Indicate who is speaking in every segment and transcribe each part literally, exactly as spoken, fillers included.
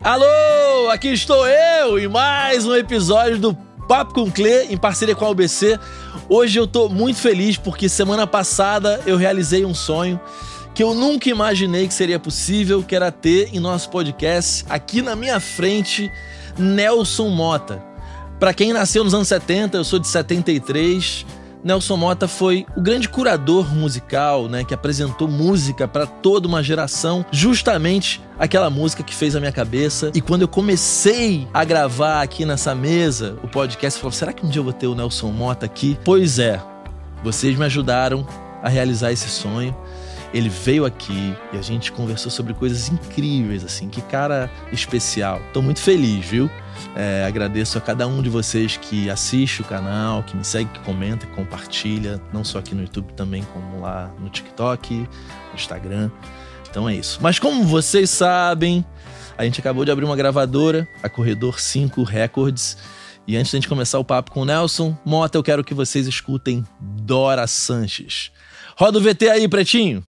Speaker 1: Alô, aqui estou eu em mais um episódio do Papo com Clê, em parceria com a U B C. Hoje eu tô muito feliz porque semana passada eu realizei um sonho que eu nunca imaginei que seria possível, que era ter em nosso podcast, aqui na minha frente, Nelson Motta. Pra quem nasceu nos anos setenta, eu sou de setenta e três, Nelson Motta foi o grande curador musical, né, que apresentou música para toda uma geração, justamente aquela música que fez a minha cabeça. E quando eu comecei a gravar aqui nessa mesa o podcast, eu falei, será que um dia eu vou ter o Nelson Motta aqui? Pois é, vocês me ajudaram a realizar esse sonho. Ele veio aqui e a gente conversou sobre coisas incríveis, assim, que cara especial. Tô muito feliz, viu? É, agradeço a cada um de vocês que assiste o canal, que me segue, que comenta, que compartilha, não só aqui no YouTube também, como lá no TikTok, no Instagram. Então é isso. Mas como vocês sabem, a gente acabou de abrir uma gravadora, a Corredor cinco Records. E antes de a gente começar o papo com o Nelson Motta, eu quero que vocês escutem Dora Sanches. Roda o V T aí, pretinho!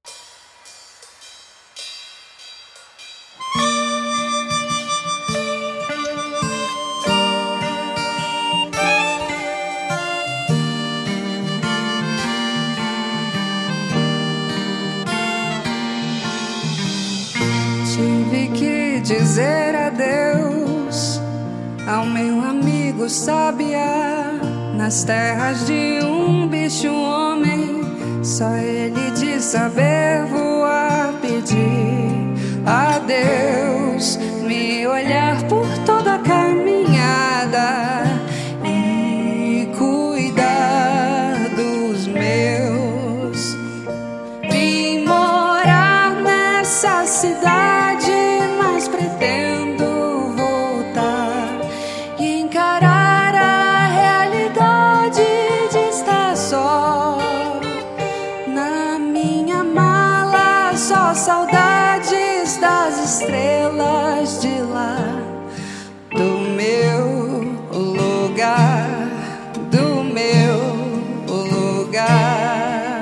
Speaker 2: Tive que dizer adeus ao meu amigo sabiá. Nas terras de um bicho homem, só ele de saber voar. Pedir a Deus me olhar por toda a caminhada e cuidar dos meus. Vim morar nessa cidade, mas pretendo voltar e encarar a realidade de estar só. Na minha mala só saudades das estrelas de lá, do meu lugar, do meu lugar.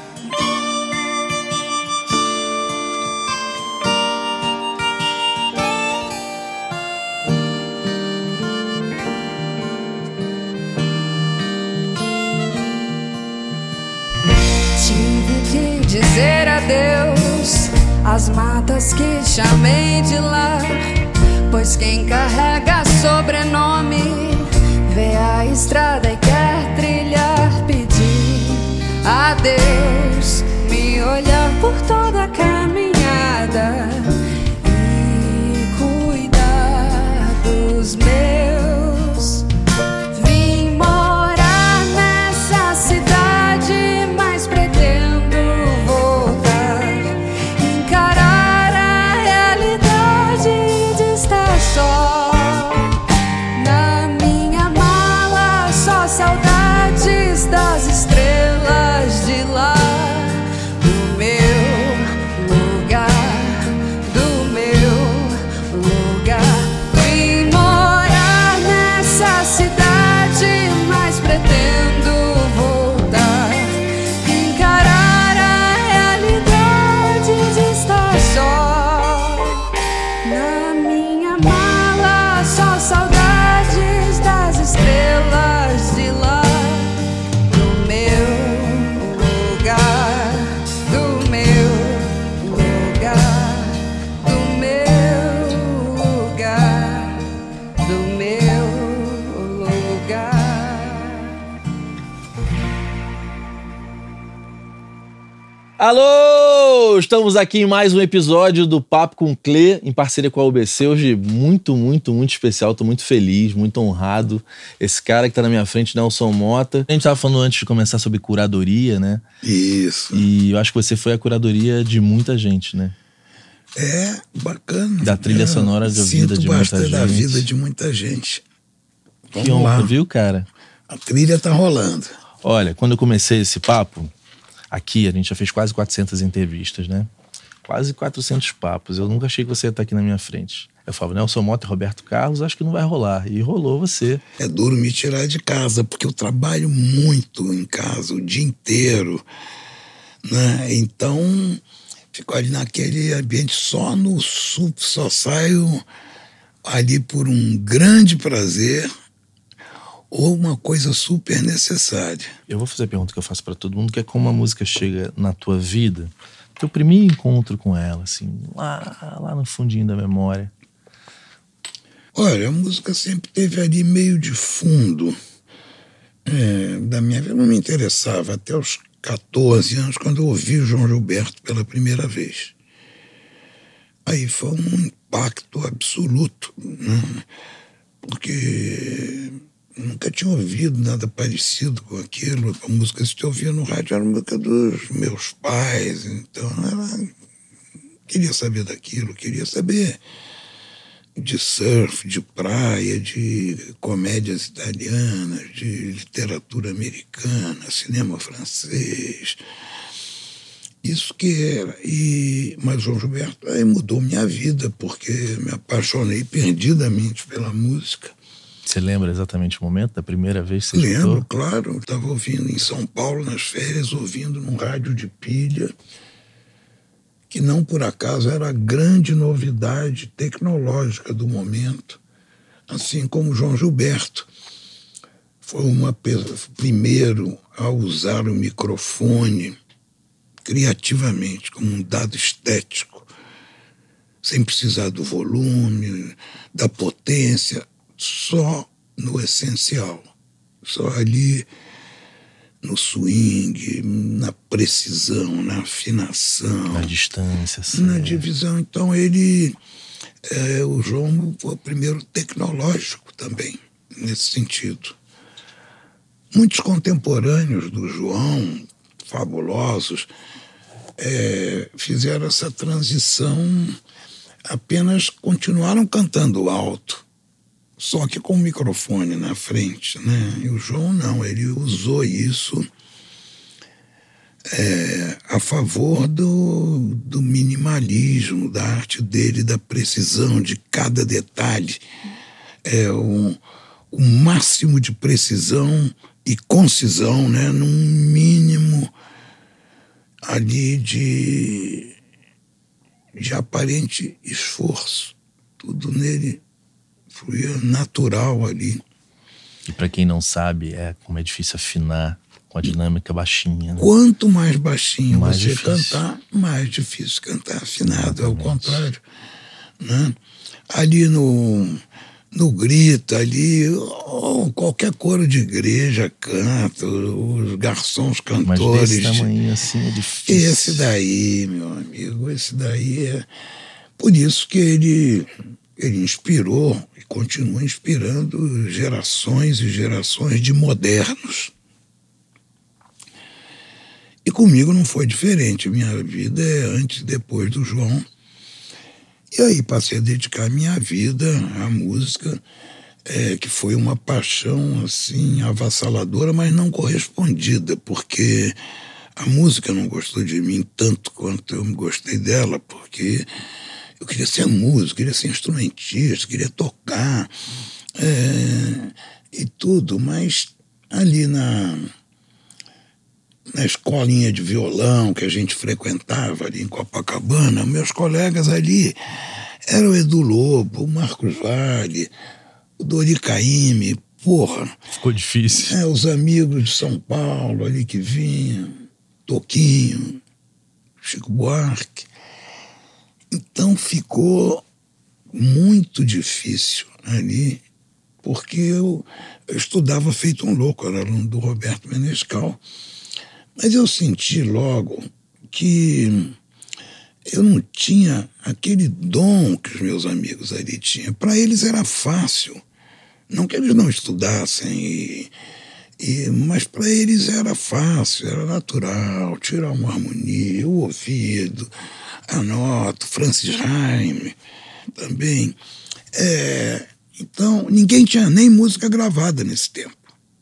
Speaker 2: Tive que dizer adeus às matas que chamei de lar, pois quem carrega sobrenome vê a estrada e quer trilhar. Pedir a Deus me olhar por toda a caminhada e cuidar dos meus. Vim morar nessa cidade, mas pretendo voltar, encarar a realidade de estar só. Na minha mala só saudades das estrelas de lá, do meu lugar, do meu lugar. Vim morar nessa cidade, mas pretendo voltar, encarar a realidade de estar só. Na minha mala só saudades das estrelas de lá, do meu lugar, do meu lugar, do meu lugar, do meu lugar.
Speaker 1: Alô! Estamos aqui em mais um episódio do Papo com Clê, em parceria com a U B C. Hoje muito, muito, muito especial. Tô muito feliz, muito honrado. Esse cara que tá na minha frente, Nelson Motta. A gente tava falando antes de começar sobre curadoria, né?
Speaker 3: Isso.
Speaker 1: E eu acho que você foi a curadoria de muita gente, né?
Speaker 3: É, bacana.
Speaker 1: Da trilha
Speaker 3: é,
Speaker 1: sonora da vida de muita gente.
Speaker 3: da vida de muita gente. Vamos
Speaker 1: que honra,
Speaker 3: lá.
Speaker 1: viu, cara?
Speaker 3: A trilha tá rolando.
Speaker 1: Olha, quando eu comecei esse papo, aqui a gente já fez quase quatrocentas entrevistas, né? Quase quatrocentos papos. Eu nunca achei que você ia estar aqui na minha frente. Eu falava, Nelson Motta e Roberto Carlos, acho que não vai rolar. E rolou você.
Speaker 3: É duro me tirar de casa, porque eu trabalho muito em casa, o dia inteiro, né? Então, fico ali naquele ambiente só no sul, só saio ali por um grande prazer ou uma coisa super necessária.
Speaker 1: Eu vou fazer a pergunta que eu faço para todo mundo, que é como a música chega na tua vida, teu primeiro encontro com ela, assim, lá, lá no fundinho da memória.
Speaker 3: Olha, a música sempre teve ali meio de fundo é, da minha vida. Não me interessava até os catorze anos, quando eu ouvi o João Gilberto pela primeira vez. Aí foi um impacto absoluto, né? Porque nunca tinha ouvido nada parecido com aquilo. A música que eu ouvia no rádio era a música dos meus pais, então ela queria saber daquilo, queria saber de surf, de praia, de comédias italianas, de literatura americana, cinema francês. Isso que era. E, mas João Gilberto aí mudou minha vida, porque me apaixonei perdidamente pela música.
Speaker 1: Você lembra exatamente o momento da primeira vez que você
Speaker 3: Lembro,
Speaker 1: escutou?
Speaker 3: claro. Eu estava ouvindo em São Paulo, nas férias, ouvindo num rádio de pilha, que não por acaso era a grande novidade tecnológica do momento, assim como João Gilberto foi uma primeiro a usar o microfone criativamente, como um dado estético, sem precisar do volume, da potência, só no essencial, só ali no swing, na precisão, na afinação,
Speaker 1: Na distância, assim,
Speaker 3: na
Speaker 1: é.
Speaker 3: divisão. Então ele, é, o João foi o primeiro tecnológico também, nesse sentido. Muitos contemporâneos do João, fabulosos, é, fizeram essa transição, apenas continuaram cantando alto, só que com o microfone na frente, né? E o João não, ele usou isso é, a favor do, do minimalismo, da arte dele, da precisão de cada detalhe, é, um, o máximo de precisão e concisão, né? Num mínimo ali de, de aparente esforço. Tudo nele fluía natural ali.
Speaker 1: E para quem não sabe, é como é difícil afinar com a dinâmica baixinha, né?
Speaker 3: Quanto mais baixinho
Speaker 1: Mais
Speaker 3: você
Speaker 1: difícil.
Speaker 3: cantar, mais difícil cantar afinado. É o
Speaker 1: Exatamente.
Speaker 3: contrário, né? Ali no, no grito, ali, oh, qualquer coro de igreja canta, os garçons
Speaker 1: Mas
Speaker 3: cantores.
Speaker 1: desse tamanho assim é difícil.
Speaker 3: Esse daí, meu amigo, esse daí é... Por isso que ele, ele inspirou e continua inspirando gerações e gerações de modernos. E comigo não foi diferente. Minha vida é antes e depois do João. E aí passei a dedicar minha vida à música, é, que foi uma paixão assim avassaladora, mas não correspondida, porque a música não gostou de mim tanto quanto eu gostei dela, porque eu queria ser músico, queria ser instrumentista, queria tocar é, e tudo, mas ali na, na escolinha de violão que a gente frequentava ali em Copacabana, meus colegas ali eram o Edu Lobo, o Marcos Vale, o Dori Caymmi, porra.
Speaker 1: Ficou difícil.
Speaker 3: É, os amigos de São Paulo ali que vinham, Toquinho, Chico Buarque. Então ficou muito difícil ali, porque eu, eu estudava feito um louco, eu era aluno do Roberto Menescal, mas eu senti logo que eu não tinha aquele dom que os meus amigos ali tinham. Para eles era fácil, não que eles não estudassem, e, e, mas para eles era fácil, era natural, tirar uma harmonia, o ouvido, a nota, Francis Haim também. É, então, ninguém tinha nem música gravada nesse tempo.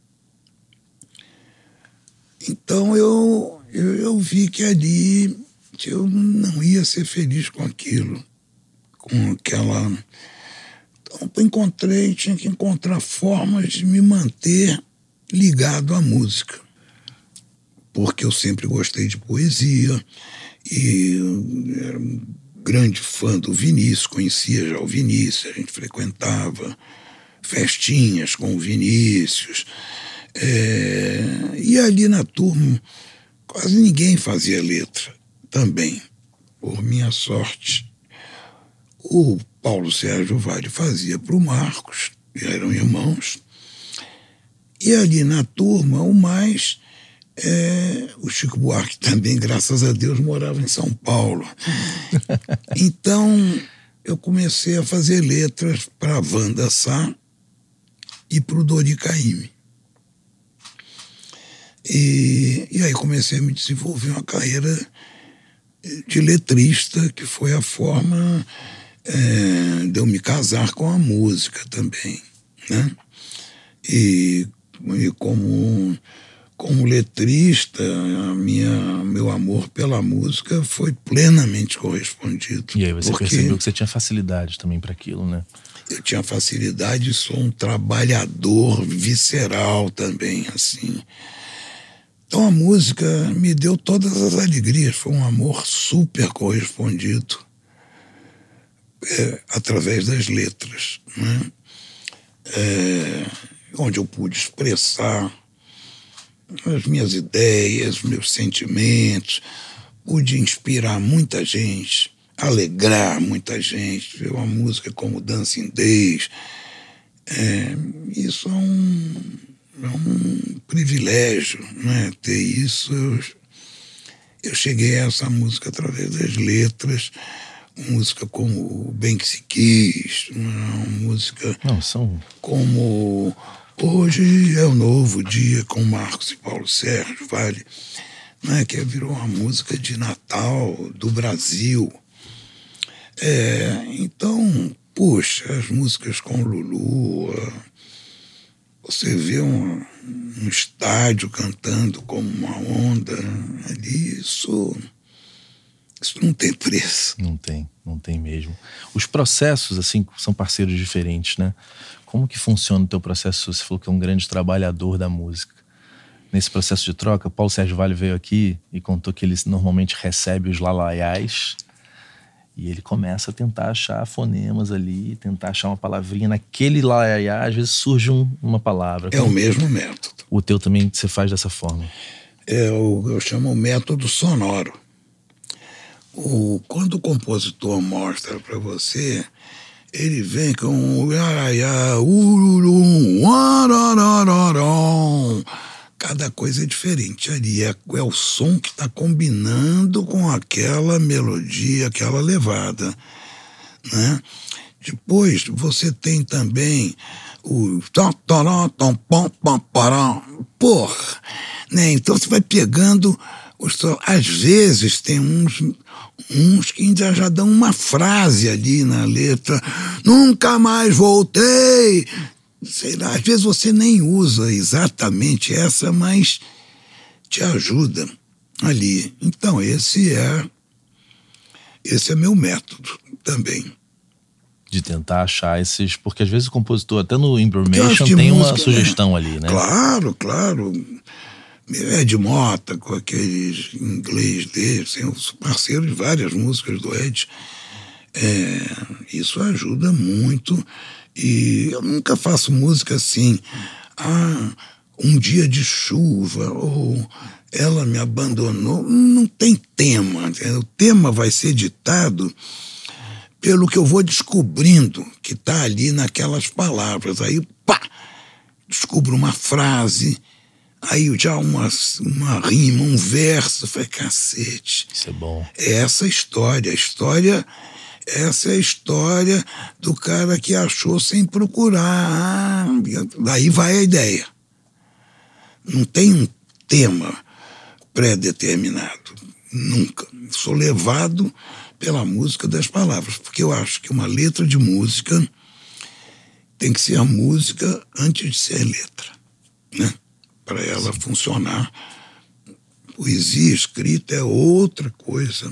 Speaker 3: Então eu, eu, eu vi que ali que eu não ia ser feliz com aquilo, com aquela... Então eu encontrei, tinha que encontrar formas de me manter ligado à música, porque eu sempre gostei de poesia, e era um grande fã do Vinícius, conhecia já o Vinícius, a gente frequentava festinhas com o Vinícius. É, e ali na turma, quase ninguém fazia letra também, por minha sorte. O Paulo Sérgio Vale fazia para o Marcos, eram irmãos. E ali na turma, o mais... É, o Chico Buarque também, graças a Deus, morava em São Paulo. Então, eu comecei a fazer letras para a Wanda Sá e para o Dori Caymmi. E, e aí comecei a me desenvolver uma carreira de letrista, que foi a forma é, de eu me casar com a música também, né? E, e como... Como letrista, a minha, meu amor pela música foi plenamente correspondido.
Speaker 1: E aí você percebeu que você tinha facilidade também para aquilo, né?
Speaker 3: Eu tinha facilidade e sou um trabalhador visceral também, assim. Então a música me deu todas as alegrias, foi um amor super correspondido é, através das letras, né? É, onde eu pude expressar as minhas ideias, meus sentimentos, pude inspirar muita gente, alegrar muita gente, ver uma música como Dancing Days. É, isso é um, é um privilégio, né? Ter isso. Eu, eu cheguei a essa música através das letras, música como Bem Que Se Quis, uma música
Speaker 1: Não, são...
Speaker 3: como... Hoje é um novo dia com Marcos e Paulo Sérgio Vale, né, que virou uma música de Natal do Brasil. É, então, puxa, as músicas com Lulu, você vê um, um estádio cantando como uma onda ali, isso, isso não tem preço.
Speaker 1: Não tem, não tem mesmo. Os processos, assim, são parceiros diferentes, né? Como que funciona o teu processo? Você falou que é um grande trabalhador da música. Nesse processo de troca, Paulo Sérgio Vale veio aqui e contou que ele normalmente recebe os lalaiás e ele começa a tentar achar fonemas ali, tentar achar uma palavrinha. Naquele lalaiá, às vezes surge um, uma palavra.
Speaker 3: É o mesmo método.
Speaker 1: O teu também você faz dessa forma?
Speaker 3: É o, eu chamo o método sonoro. O, quando o compositor mostra para você... Ele vem com o iaraiá, ururum, uarararam. Cada coisa é diferente ali. É, é o som que está combinando com aquela melodia, aquela levada, né? Depois você tem também o... Porra! Né? Então você vai pegando... Os, às vezes tem uns... uns que ainda já dão uma frase ali na letra, nunca mais voltei, sei lá, às vezes você nem usa exatamente essa, mas te ajuda ali. Então esse é esse é meu método também.
Speaker 1: De tentar achar esses, porque às vezes o compositor, até no Information, tem música, uma sugestão é, ali, né?
Speaker 3: Claro, claro. Ed Mota, com aqueles inglês dele, assim, parceiro de várias músicas do Ed. É, isso ajuda muito. E eu nunca faço música assim, ah, um dia de chuva, ou ela me abandonou. Não tem tema. Entendeu? O tema vai ser ditado pelo que eu vou descobrindo que está ali naquelas palavras. Aí, pá, descubro uma frase... Aí já uma, uma rima, um verso, falei, cacete.
Speaker 1: Isso é bom.
Speaker 3: É essa a história. A história, essa é a história do cara que achou sem procurar. Daí vai a ideia. Não tem um tema pré-determinado. Nunca. Sou levado pela música das palavras, porque eu acho que uma letra de música tem que ser a música antes de ser letra, né? Para ela Sim. funcionar. Poesia escrita é outra coisa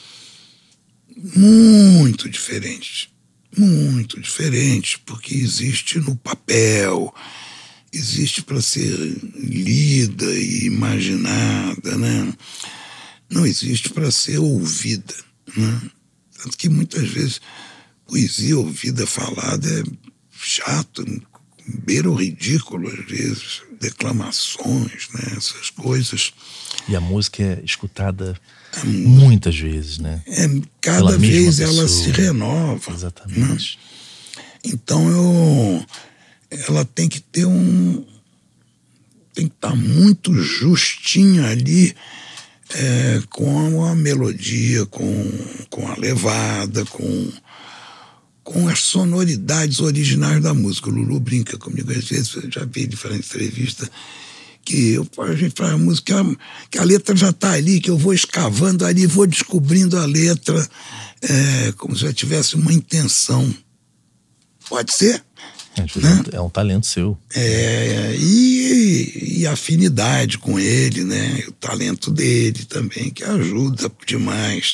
Speaker 3: muito diferente. Muito diferente, porque existe no papel, existe para ser lida e imaginada, né? Não existe para ser ouvida, né? Tanto que muitas vezes poesia ouvida, falada é chato, beira o ridículo às vezes, declamações, né, essas coisas.
Speaker 1: E a música é escutada a muitas vezes, né?
Speaker 3: É, cada vez ela se renova.
Speaker 1: Exatamente.
Speaker 3: Né? Então eu, ela tem que ter um... tem que estar muito justinha ali, é, com a melodia, com, com a levada, com, com as sonoridades originais da música. O Lulu brinca comigo às vezes, eu já vi diferentes entrevistas, que eu, a gente faz a música, que a letra já está ali, que eu vou escavando ali, vou descobrindo a letra, é, como se já tivesse uma intenção. Pode ser.
Speaker 1: É, né? É um talento seu.
Speaker 3: É, e, e afinidade com ele, né? O talento dele também, que ajuda demais.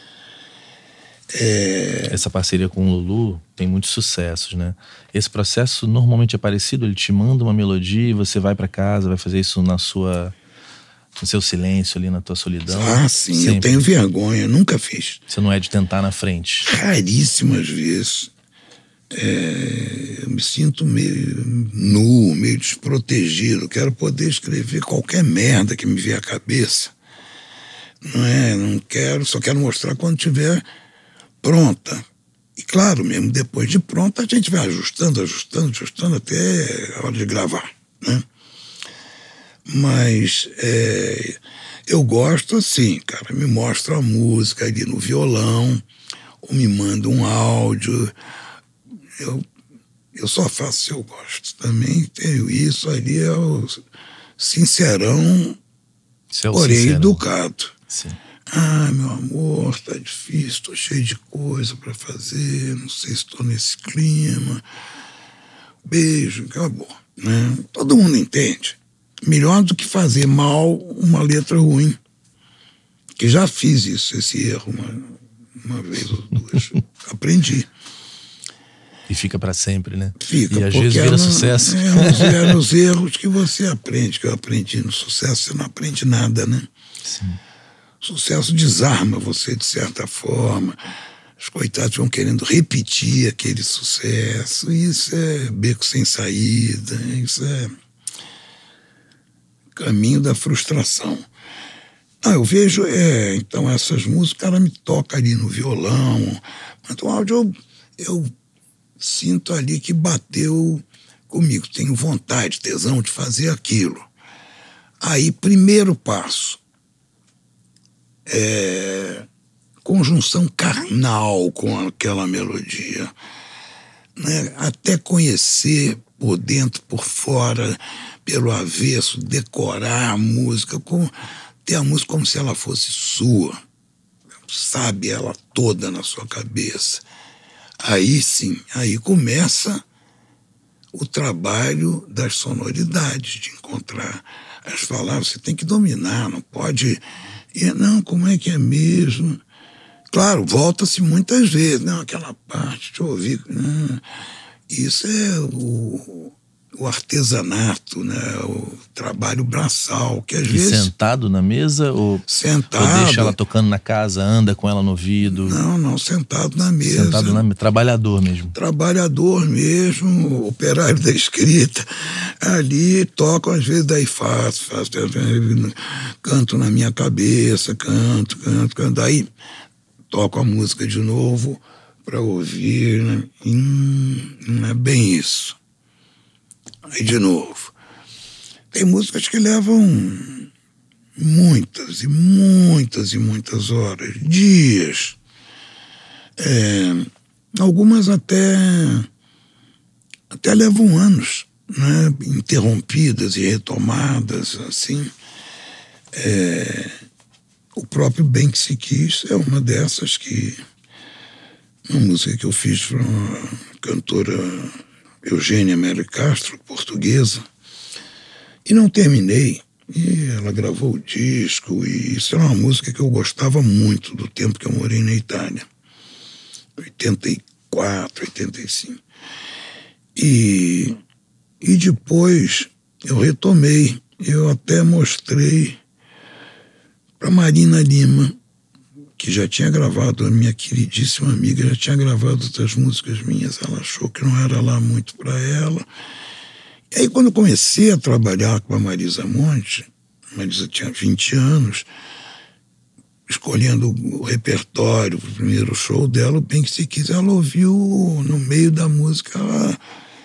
Speaker 3: É...
Speaker 1: Essa parceria com o Lulu tem muitos sucessos, né? Esse processo normalmente é parecido, ele te manda uma melodia e você vai para casa, vai fazer isso na sua, no seu silêncio ali, na tua solidão.
Speaker 3: Ah, sim, sempre. Eu tenho vergonha, nunca fiz.
Speaker 1: Você não é de tentar na frente?
Speaker 3: Raríssimas vezes. É, eu me sinto meio nu, meio desprotegido. Quero poder escrever qualquer merda que me vier à cabeça. Não é? Não quero, só quero mostrar quando tiver pronta. E claro, mesmo depois de pronta, a gente vai ajustando, ajustando, ajustando até a hora de gravar, né? Mas é, eu gosto assim, cara, me mostra a música ali no violão, ou me manda um áudio. Eu, eu só faço se eu gosto. Também tenho isso ali, é o sincerão,
Speaker 1: é o
Speaker 3: porém
Speaker 1: sincerão.
Speaker 3: Educado.
Speaker 1: Sim.
Speaker 3: Ah, meu amor, tá difícil, tô cheio de coisa para fazer, não sei se estou nesse clima. Beijo, acabou, né? Todo mundo entende. Melhor do que fazer mal uma letra ruim. Que já fiz isso, esse erro uma, uma vez ou duas. Aprendi.
Speaker 1: E fica para sempre, né?
Speaker 3: Fica,
Speaker 1: e às vezes vira
Speaker 3: não,
Speaker 1: sucesso.
Speaker 3: É, nos, é nos erros que você aprende, que eu aprendi. No sucesso você não aprende nada, né?
Speaker 1: Sim.
Speaker 3: Sucesso desarma você de certa forma. Os coitados vão querendo repetir aquele sucesso. Isso é beco sem saída. Isso é caminho da frustração. Ah, eu vejo, é, então essas músicas, o cara me toca ali no violão, manda um áudio, eu, eu sinto ali que bateu comigo, tenho vontade, tesão de fazer aquilo. Aí, primeiro passo, é, conjunção carnal com aquela melodia, né? Até conhecer por dentro, por fora, pelo avesso, decorar a música, com, ter a música como se ela fosse sua, sabe ela toda na sua cabeça. Aí sim, aí começa o trabalho das sonoridades, de encontrar as palavras. Você tem que dominar, não pode... E, não, como é que é mesmo? Claro, volta-se muitas vezes, não, aquela parte, deixa eu ouvir. Não, isso é o, o artesanato, né? O trabalho braçal, que às
Speaker 1: e
Speaker 3: vezes...
Speaker 1: sentado na mesa ou,
Speaker 3: sentado,
Speaker 1: ou deixa ela tocando na casa, anda com ela no ouvido?
Speaker 3: Não, não, sentado na mesa.
Speaker 1: Sentado na mesa, trabalhador mesmo.
Speaker 3: Trabalhador mesmo, operário da escrita. Ali tocam, às vezes, daí faço, faço, canto na minha cabeça, canto, canto, canto. Aí toco a música de novo para ouvir, né? Hum, não é bem isso. Aí de novo. Tem músicas que levam muitas e muitas e muitas horas, dias. É, algumas até, até levam anos, né? Interrompidas e retomadas, assim. É, o próprio Bem Que Se Quis é uma dessas que... Uma música que eu fiz para uma cantora Eugênia Mary Castro, portuguesa, e não terminei. E ela gravou o disco, e isso era uma música que eu gostava muito do tempo que eu morei na Itália. oitenta e quatro, oitenta e cinco. E, e depois eu retomei, eu até mostrei para Marina Lima, que já tinha gravado, a minha queridíssima amiga já tinha gravado outras músicas minhas, ela achou que não era lá muito para ela. E aí, quando eu comecei a trabalhar com a Marisa Monte, a Marisa tinha vinte anos, escolhendo o repertório para o primeiro show dela, o Bem Que Se Quis, ela ouviu no meio da música, ela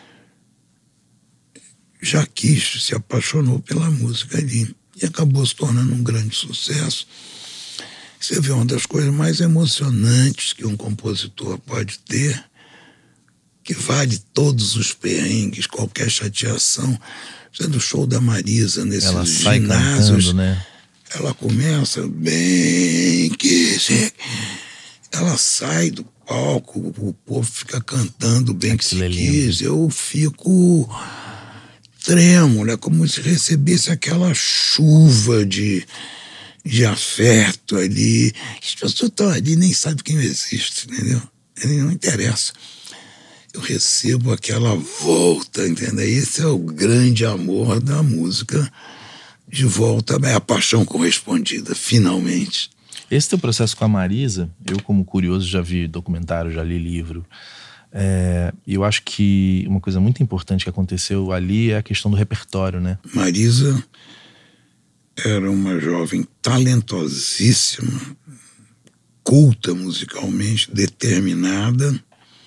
Speaker 3: já quis, se apaixonou pela música ali e acabou se tornando um grande sucesso. Você vê, uma das coisas mais emocionantes que um compositor pode ter, que vale todos os perrengues, qualquer chateação. Sendo o show da Marisa nesses
Speaker 1: ela sai
Speaker 3: ginásios,
Speaker 1: cantando, né?
Speaker 3: Ela começa bem que se... Ela sai do palco, o povo fica cantando Bem Que Se Quis, eu fico trêmulo, é como se recebesse aquela chuva de, de afeto ali. As pessoas estão ali e nem sabem quem eu existo, entendeu? Não interessa. Eu recebo aquela volta, entendeu? Esse é o grande amor da música. De volta, é a paixão correspondida, finalmente.
Speaker 1: Esse teu processo com a Marisa, eu como curioso já vi documentário, já li livro. É, eu acho que uma coisa muito importante que aconteceu ali é a questão do repertório, né?
Speaker 3: Marisa era uma jovem talentosíssima, culta musicalmente, determinada,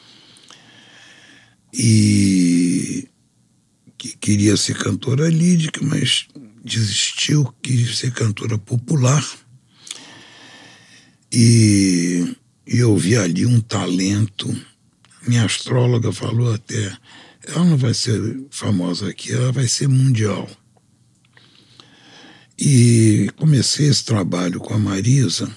Speaker 3: e que queria ser cantora lírica, mas desistiu, quis ser cantora popular. E, e eu vi ali um talento. Minha astróloga falou até, ela não vai ser famosa aqui, ela vai ser mundial. E comecei esse trabalho com a Marisa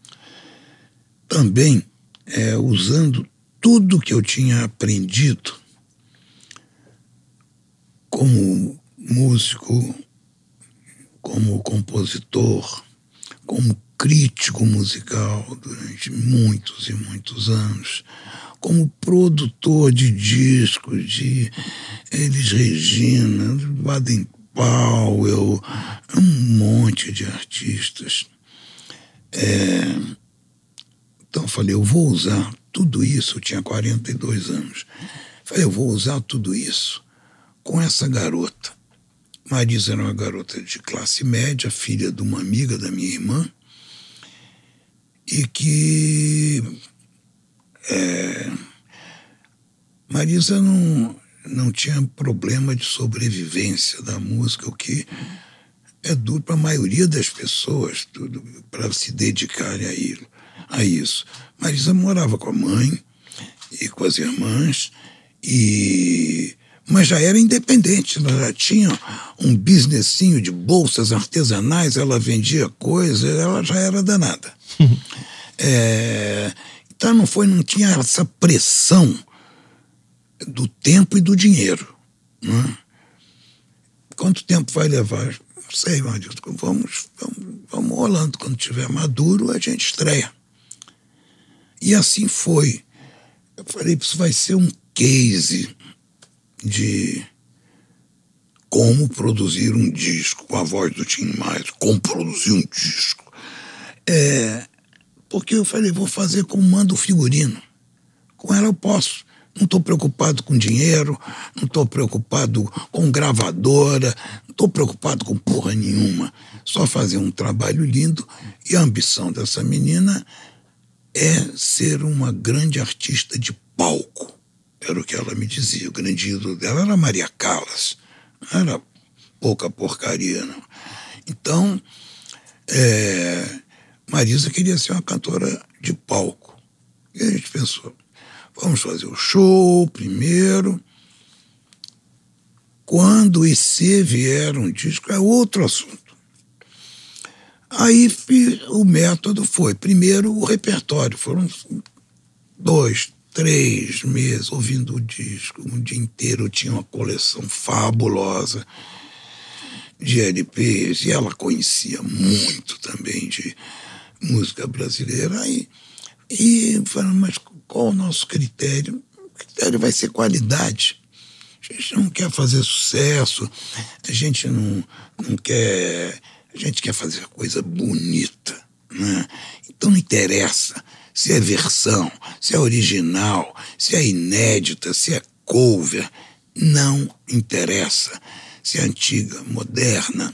Speaker 3: também é, usando tudo que eu tinha aprendido como músico, como compositor, como crítico musical durante muitos e muitos anos, como produtor de discos de Elis Regina, Baden Powell, um monte de artistas. É, então eu falei, eu vou usar tudo isso, eu tinha quarenta e dois anos, falei, eu vou usar tudo isso com essa garota. Marisa era uma garota de classe média, filha de uma amiga da minha irmã, e que é, Marisa não, não tinha problema de sobrevivência da música, o que é duro para a maioria das pessoas para se dedicarem a, ele, a isso. Marisa morava com a mãe e com as irmãs, e mas já era independente, ela já tinha um businessinho de bolsas artesanais, ela vendia coisas, ela já era danada. é, então não foi, não tinha essa pressão do tempo e do dinheiro. Né? Quanto tempo vai levar? Não sei, Marildo, vamos, vamos, vamos rolando, quando tiver maduro a gente estreia. E assim foi. Eu falei, isso vai ser um case de como produzir um disco com a voz do Tim Maia, como produzir um disco. É, porque eu falei, vou fazer como manda o figurino. Com ela eu posso. Não estou preocupado com dinheiro, não estou preocupado com gravadora, não estou preocupado com porra nenhuma. Só fazer um trabalho lindo, e a ambição dessa menina é ser uma grande artista de palco. Era o que ela me dizia. O grande ídolo dela era Maria Callas. Não era pouca porcaria, não. Então, é, Marisa queria ser uma cantora de palco. E a gente pensou, vamos fazer o show primeiro. Quando e se vier um disco, é outro assunto. Aí o método foi, primeiro, o repertório. Foram dois, três meses ouvindo o disco. Um dia inteiro eu tinha uma coleção fabulosa de L Ps, e ela conhecia muito também de música brasileira. Aí, e falando, mas qual o nosso critério? O critério vai ser qualidade. A gente não quer fazer sucesso, a gente não, não quer... A gente quer fazer coisa bonita. né? Então não interessa se é versão, se é original, se é inédita, se é cover. Não interessa se é antiga, moderna,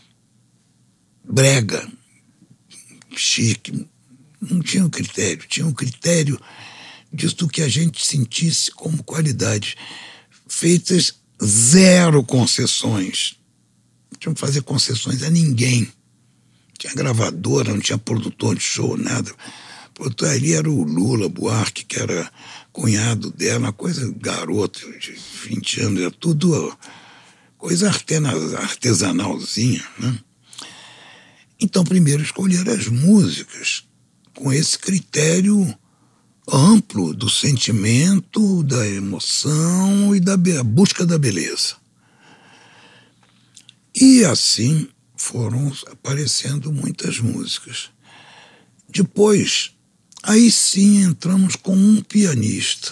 Speaker 3: brega, chique. Não tinha um critério. Tinha um critério disso do que a gente sentisse como qualidade. Feitas zero concessões. Não tinham que fazer concessões a ninguém. Não tinha gravadora, não tinha produtor de show, nada. O produtor ali era o Lula Buarque, que era cunhado dela, uma coisa garoto de vinte anos, era tudo coisa artesanalzinha, né? Então, primeiro escolher as músicas com esse critério amplo do sentimento, da emoção e da be- busca da beleza. E assim foram aparecendo muitas músicas. Depois, aí sim entramos com um pianista.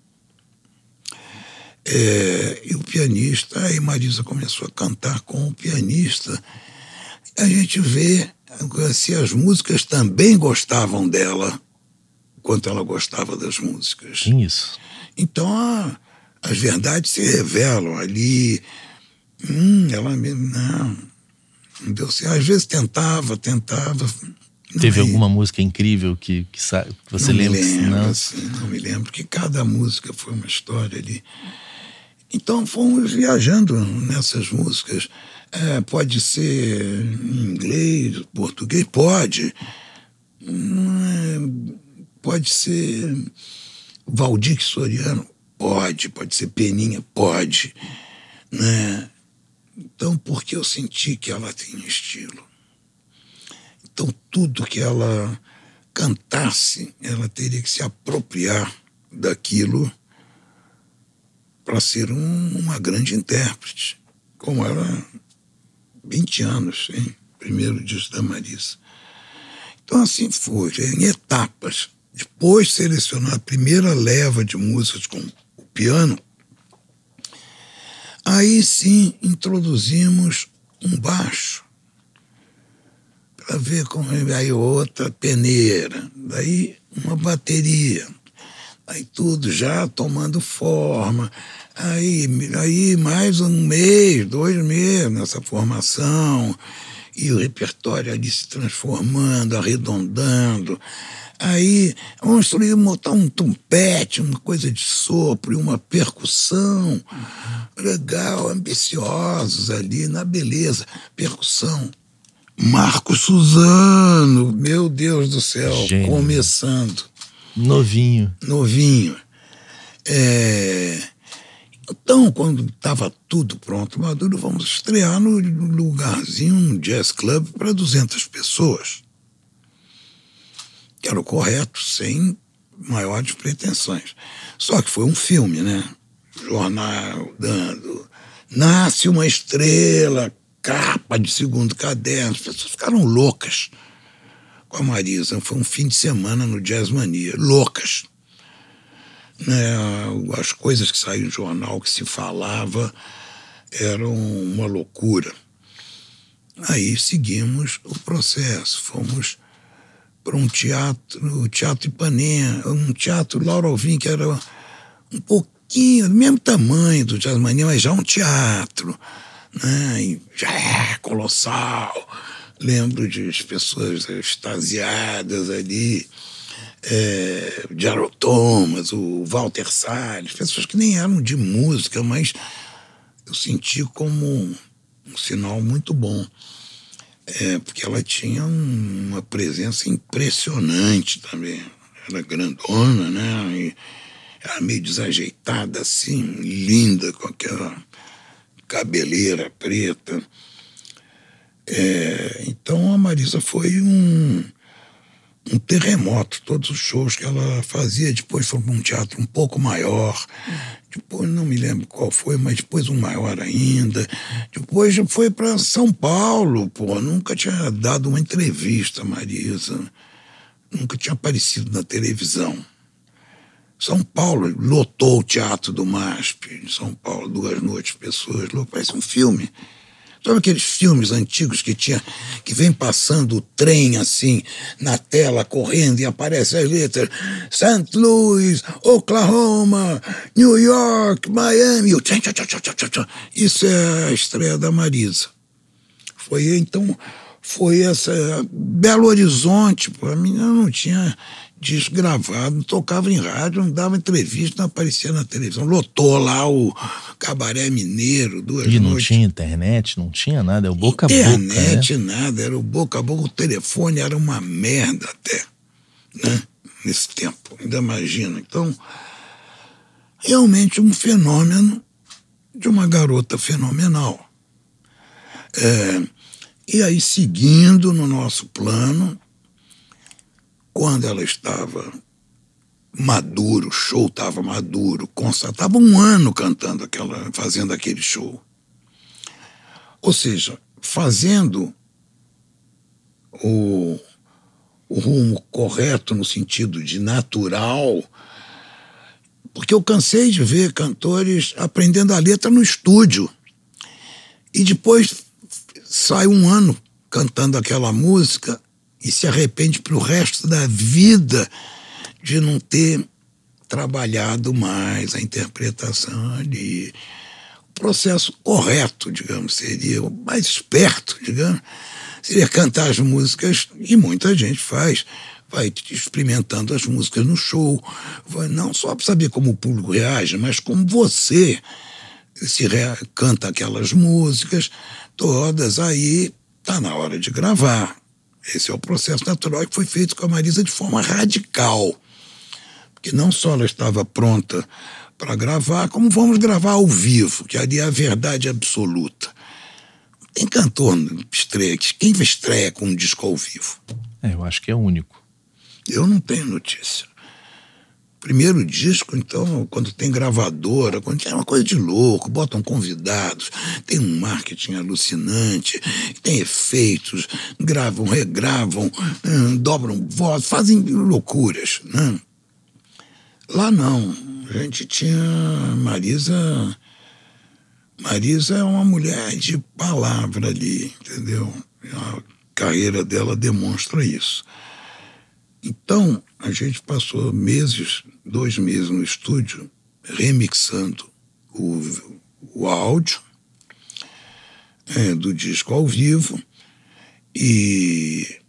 Speaker 3: É, e o pianista, aí Marisa começou a cantar com o pianista. A gente vê se as músicas também gostavam dela, quanto ela gostava das músicas.
Speaker 1: Sim, isso.
Speaker 3: Então, a, as verdades se revelam ali. Hum, ela mesmo, não, não deu certo. Às vezes tentava, tentava.
Speaker 1: Teve
Speaker 3: Aí,
Speaker 1: alguma música incrível que, que, sa- que você
Speaker 3: não
Speaker 1: lembra?
Speaker 3: Me lembro,
Speaker 1: Não?
Speaker 3: assim, não me lembro, porque cada música foi uma história ali. Então fomos viajando nessas músicas. É, pode ser em inglês, português, pode. Hum, pode ser Valdir Soriano, pode. Pode ser Peninha, pode. Né? Então, porque eu senti que ela tinha estilo. Então, tudo que ela cantasse, ela teria que se apropriar daquilo para ser um, uma grande intérprete, como ela, vinte anos, hein? Primeiro disco da Marisa. Então, assim foi, em etapas. Depois de selecionar a primeira leva de músicas com o piano, aí sim introduzimos um baixo, para ver como é, aí outra peneira, daí uma bateria, aí tudo já tomando forma, aí, aí mais um mês, dois meses nessa formação, e o repertório ali se transformando, arredondando. Aí vamos montar um trompete, uma coisa de sopro e uma percussão. Legal, ambiciosos ali, na beleza. Percussão. Marcos Suzano, meu Deus do céu,
Speaker 1: Gênio.
Speaker 3: Começando.
Speaker 1: Novinho.
Speaker 3: Novinho. É... Então, quando estava tudo pronto, Maduro, vamos estrear no lugarzinho, um jazz club para duzentas pessoas. Que era o correto, sem maiores pretensões. Só que foi um filme, né? Jornal dando... Nasce uma estrela, capa de segundo caderno. As pessoas ficaram loucas com a Marisa. Foi um fim de semana no Jazz Mania. Loucas. Né? As coisas que saíam no jornal, que se falava, eram uma loucura. Aí seguimos o processo. Fomos para um teatro, o Teatro Ipanema, um teatro Laura Alvim, que era um pouquinho, do mesmo tamanho do Jazz Mania, mas já um teatro, né? E já é colossal. Lembro de as pessoas extasiadas ali, é, o Gerald Thomas, o Walter Salles, pessoas que nem eram de música, mas eu senti como um, um sinal muito bom. É, porque ela tinha um, uma presença impressionante também. Era grandona, né? E era meio desajeitada, assim, linda, com aquela cabeleira preta. É, então a Marisa foi um, um terremoto. Todos os shows que ela fazia, depois foi para um teatro um pouco maior. Depois, não me lembro qual foi, mas depois um maior ainda. Depois foi para São Paulo, pô. Nunca tinha dado uma entrevista, Marisa. Nunca tinha aparecido na televisão. São Paulo, lotou o Teatro do M A S P. Em São Paulo, duas noites, pessoas. Parece um filme. Sabe aqueles filmes antigos que tinha, que vem passando o trem assim, na tela, correndo, e aparece as letras Saint Louis, Oklahoma, New York, Miami. Isso é a estreia da Marisa. Foi, então, foi essa... Belo Horizonte, pô, a menina não tinha disco gravado, não tocava em rádio, não dava entrevista, não aparecia na televisão. Lotou lá o Cabaré Mineiro, duas
Speaker 1: noites. E não
Speaker 3: noites.
Speaker 1: tinha internet, não tinha nada, é o boca a boca.
Speaker 3: Internet,
Speaker 1: né?
Speaker 3: nada, era o boca a boca. O telefone era uma merda até, né? Nesse tempo, ainda imagina. Então, realmente um fenômeno de uma garota fenomenal. É, e aí, seguindo no nosso plano, quando ela estava maduro, o show estava maduro, estava um ano cantando aquela, fazendo aquele show. Ou seja, fazendo o, o rumo correto no sentido de natural, porque eu cansei de ver cantores aprendendo a letra no estúdio e depois sai um ano cantando aquela música e se arrepende para o resto da vida de não ter trabalhado mais a interpretação ali. O processo correto, digamos, seria o mais esperto, digamos, seria cantar as músicas, e muita gente faz, vai experimentando as músicas no show, vai, não só para saber como o público reage, mas como você se rea, canta aquelas músicas todas, aí está na hora de gravar. Esse é o processo natural que foi feito com a Marisa de forma radical. Porque não só ela estava pronta para gravar, como vamos gravar ao vivo, que ali é a verdade absoluta. Tem cantor estreia, quem estreia com um disco ao vivo?
Speaker 1: É, eu acho que é único.
Speaker 3: Eu não tenho notícia. Primeiro disco, então, quando tem gravadora, quando tem uma coisa de louco, botam convidados, tem um marketing alucinante, tem efeitos, gravam, regravam, hum, dobram voz, fazem loucuras, né? Lá não, a gente tinha Marisa... Marisa é uma mulher de palavra ali, entendeu? A carreira dela demonstra isso. Então, a gente passou meses, dois meses no estúdio, remixando o, o áudio é, do disco ao vivo, e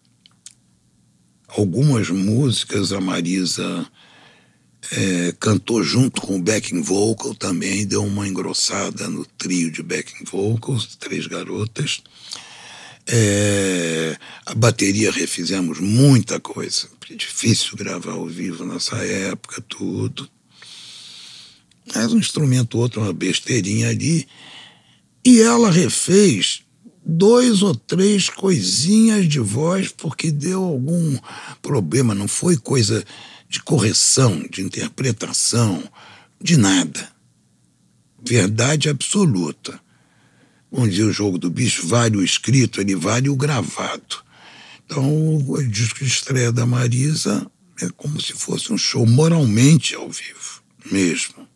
Speaker 3: algumas músicas a Marisa é, cantou junto com o backing vocal também, deu uma engrossada no trio de backing vocals, três garotas. É, a bateria refizemos muita coisa, porque é difícil gravar ao vivo nessa época, tudo. Mas um instrumento outro, uma besteirinha ali, e ela refez dois ou três coisinhas de voz porque deu algum problema, não foi coisa de correção, de interpretação, de nada. Verdade absoluta. Vamos dizer, o Jogo do Bicho vale o escrito, ele vale o gravado. Então, o disco de estreia da Marisa é como se fosse um show moralmente ao vivo, mesmo.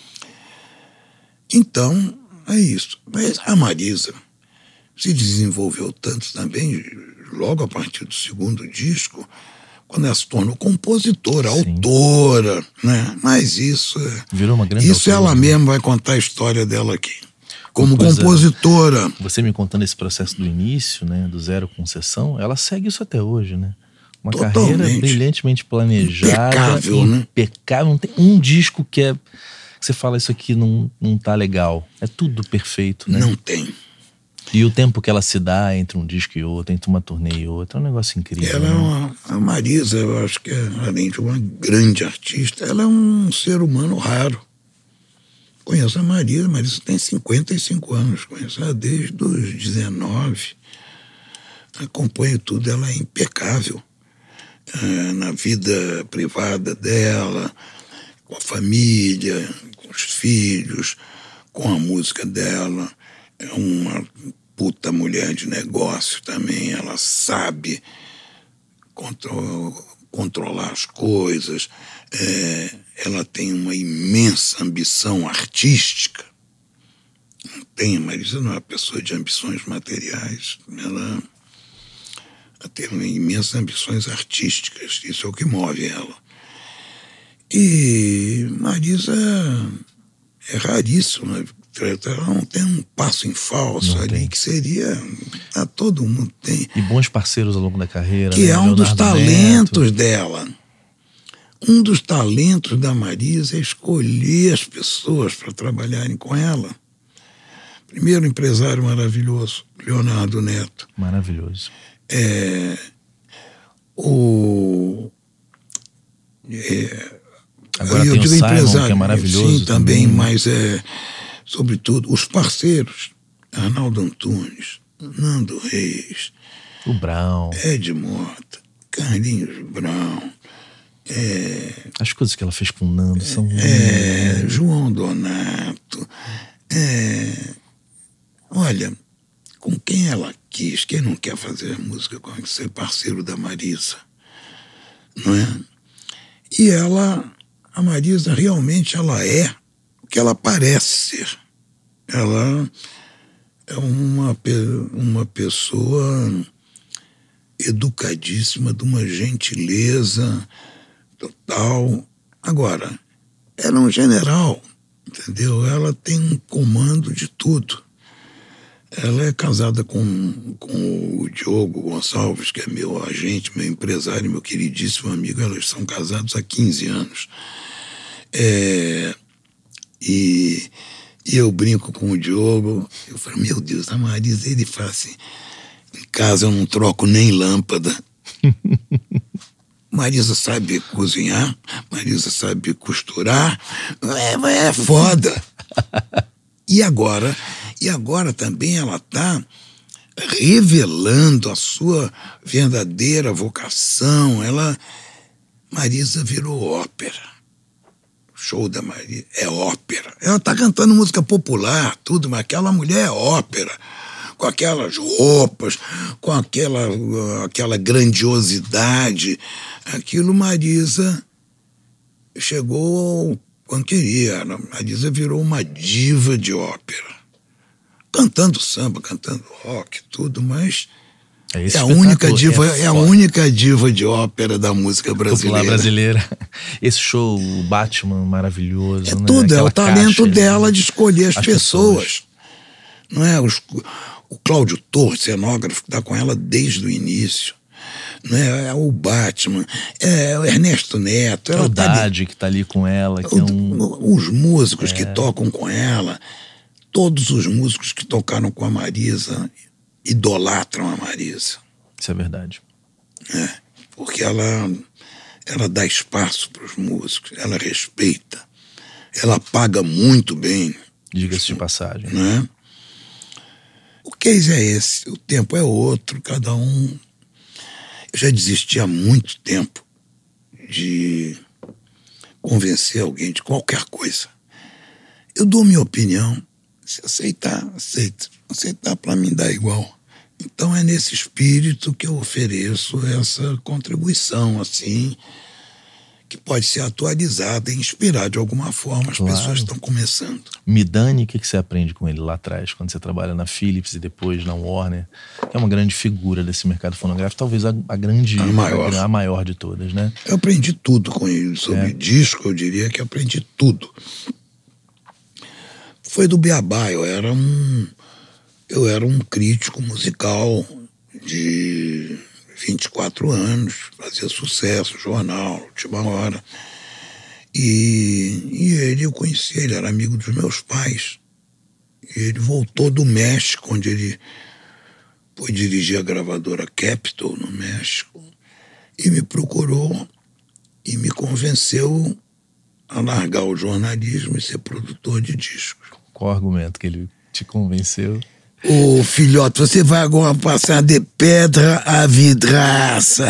Speaker 3: Então, é isso. Mas a Marisa se desenvolveu tanto também, logo a partir do segundo disco, quando ela se tornou compositora, Sim. autora, né? Mas isso...
Speaker 1: Virou uma grande
Speaker 3: Isso
Speaker 1: autora,
Speaker 3: ela
Speaker 1: né?
Speaker 3: mesma vai contar a história dela aqui. Como
Speaker 1: Coisa,
Speaker 3: compositora.
Speaker 1: Você me contando esse processo do início, né, do Zero Concessão, ela segue isso até hoje, né? Uma
Speaker 3: Totalmente.
Speaker 1: carreira brilhantemente planejada.
Speaker 3: Impecável, né?
Speaker 1: Impecável. Não tem um disco que é... que você fala, isso aqui não, não tá legal. É tudo perfeito, né?
Speaker 3: Não tem.
Speaker 1: E o tempo que ela se dá entre um disco e outro, entre uma turnê e outra, é um negócio incrível.
Speaker 3: Ela
Speaker 1: né?
Speaker 3: é uma... A Marisa, eu acho que, é, além de uma grande artista, ela é um ser humano raro. Conheço a Marisa, a Marisa tem cinquenta e cinco anos, conheço ela desde os dezenove. Acompanho tudo, ela é impecável. É, na vida privada dela, com a família, com os filhos, com a música dela. É uma puta mulher de negócio também, ela sabe contro- controlar as coisas. É, ela tem uma imensa ambição artística, tem, a Marisa não é uma pessoa de ambições materiais, ela, ela tem imensas ambições artísticas, isso é o que move ela. E Marisa é raríssimo, né? Ela não tem um passo em falso não ali, tem. Que seria, a todo mundo tem.
Speaker 1: E bons parceiros ao longo da carreira.
Speaker 3: Que
Speaker 1: né?
Speaker 3: é um
Speaker 1: Leonardo
Speaker 3: dos talentos
Speaker 1: Neto.
Speaker 3: dela. Um dos talentos da Marisa é escolher as pessoas para trabalharem com ela. Primeiro empresário maravilhoso, Leonardo Neto.
Speaker 1: Maravilhoso.
Speaker 3: É, o... É,
Speaker 1: Agora
Speaker 3: eu
Speaker 1: tem
Speaker 3: digo
Speaker 1: o Simon,
Speaker 3: empresário,
Speaker 1: que é maravilhoso.
Speaker 3: sim, também,
Speaker 1: também.
Speaker 3: Mas é, sobretudo, os parceiros. Arnaldo Antunes, Nando Reis.
Speaker 1: O Brown.
Speaker 3: Ed Mota, Carlinhos Brown. É,
Speaker 1: As coisas que ela fez com o Nando são...
Speaker 3: É, João Donato. É, olha, com quem ela quis, quem não quer fazer música com ser parceiro da Marisa, não é? E ela, a Marisa realmente ela é o que ela parece ser. Ela é uma, uma pessoa educadíssima, de uma gentileza total. Agora, ela é um general, entendeu? Ela tem um comando de tudo. Ela é casada com, com o Diogo Gonçalves, que é meu agente, meu empresário, meu queridíssimo amigo. Elas são casados há quinze anos. É, e, e eu brinco com o Diogo. Eu falo, meu Deus, a Marisa, ele fala assim, em casa eu não troco nem lâmpada. Marisa sabe cozinhar, Marisa sabe costurar, é, é foda. E agora, e agora também ela está revelando a sua verdadeira vocação. Ela, Marisa virou ópera. O show da Marisa é ópera. Ela está cantando música popular, tudo, mas aquela mulher é ópera. Com aquelas roupas, com aquela, aquela grandiosidade. Aquilo, Marisa chegou quando queria. A Marisa virou uma diva de ópera. Cantando samba, cantando rock, tudo, mas é, é a única diva, é, é a única diva de ópera da música brasileira.
Speaker 1: Popular brasileira. Esse show, o Batman, maravilhoso.
Speaker 3: É
Speaker 1: né?
Speaker 3: tudo,
Speaker 1: Aquela
Speaker 3: é o talento
Speaker 1: caixa,
Speaker 3: dela de escolher as,
Speaker 1: as
Speaker 3: pessoas.
Speaker 1: pessoas.
Speaker 3: Não é? Os, o Cláudio Torres, cenógrafo, que está com ela desde o início. Não é? É o Batman, é o Ernesto Neto.
Speaker 1: É o Dade, que está ali com ela. Que
Speaker 3: o,
Speaker 1: é um...
Speaker 3: Os músicos
Speaker 1: é.
Speaker 3: que tocam com ela, todos os músicos que tocaram com a Marisa idolatram a Marisa.
Speaker 1: Isso é verdade.
Speaker 3: É, porque ela, ela dá espaço para os músicos, ela respeita, ela paga muito bem.
Speaker 1: Diga-se de passagem.
Speaker 3: Né? O case é esse, o tempo é outro, cada um... Eu já desisti há muito tempo de convencer alguém de qualquer coisa. Eu dou minha opinião, se aceitar, aceita. Aceitar para mim dá igual. Então é nesse espírito que eu ofereço essa contribuição, assim, que pode ser atualizada e inspirar de alguma forma as
Speaker 1: claro.
Speaker 3: pessoas que estão começando.
Speaker 1: Midani, o que, que você aprende com ele lá atrás, quando você trabalha na Philips e depois na Warner? É uma grande figura desse mercado fonográfico, talvez a, a grande,
Speaker 3: a maior.
Speaker 1: A, a maior de todas, né?
Speaker 3: Eu aprendi tudo com ele, sobre é. disco, eu diria que aprendi tudo. Foi do beabá, eu era um, eu era um crítico musical de vinte e quatro anos, fazia sucesso, jornal, Última Hora. E, e ele, eu conheci, ele era amigo dos meus pais. E ele voltou do México, onde ele foi dirigir a gravadora Capitol, no México, e me procurou e me convenceu a largar o jornalismo e ser produtor de discos.
Speaker 1: Qual o argumento que ele te convenceu?
Speaker 3: Ô, filhote, você vai agora passar de pedra a vidraça.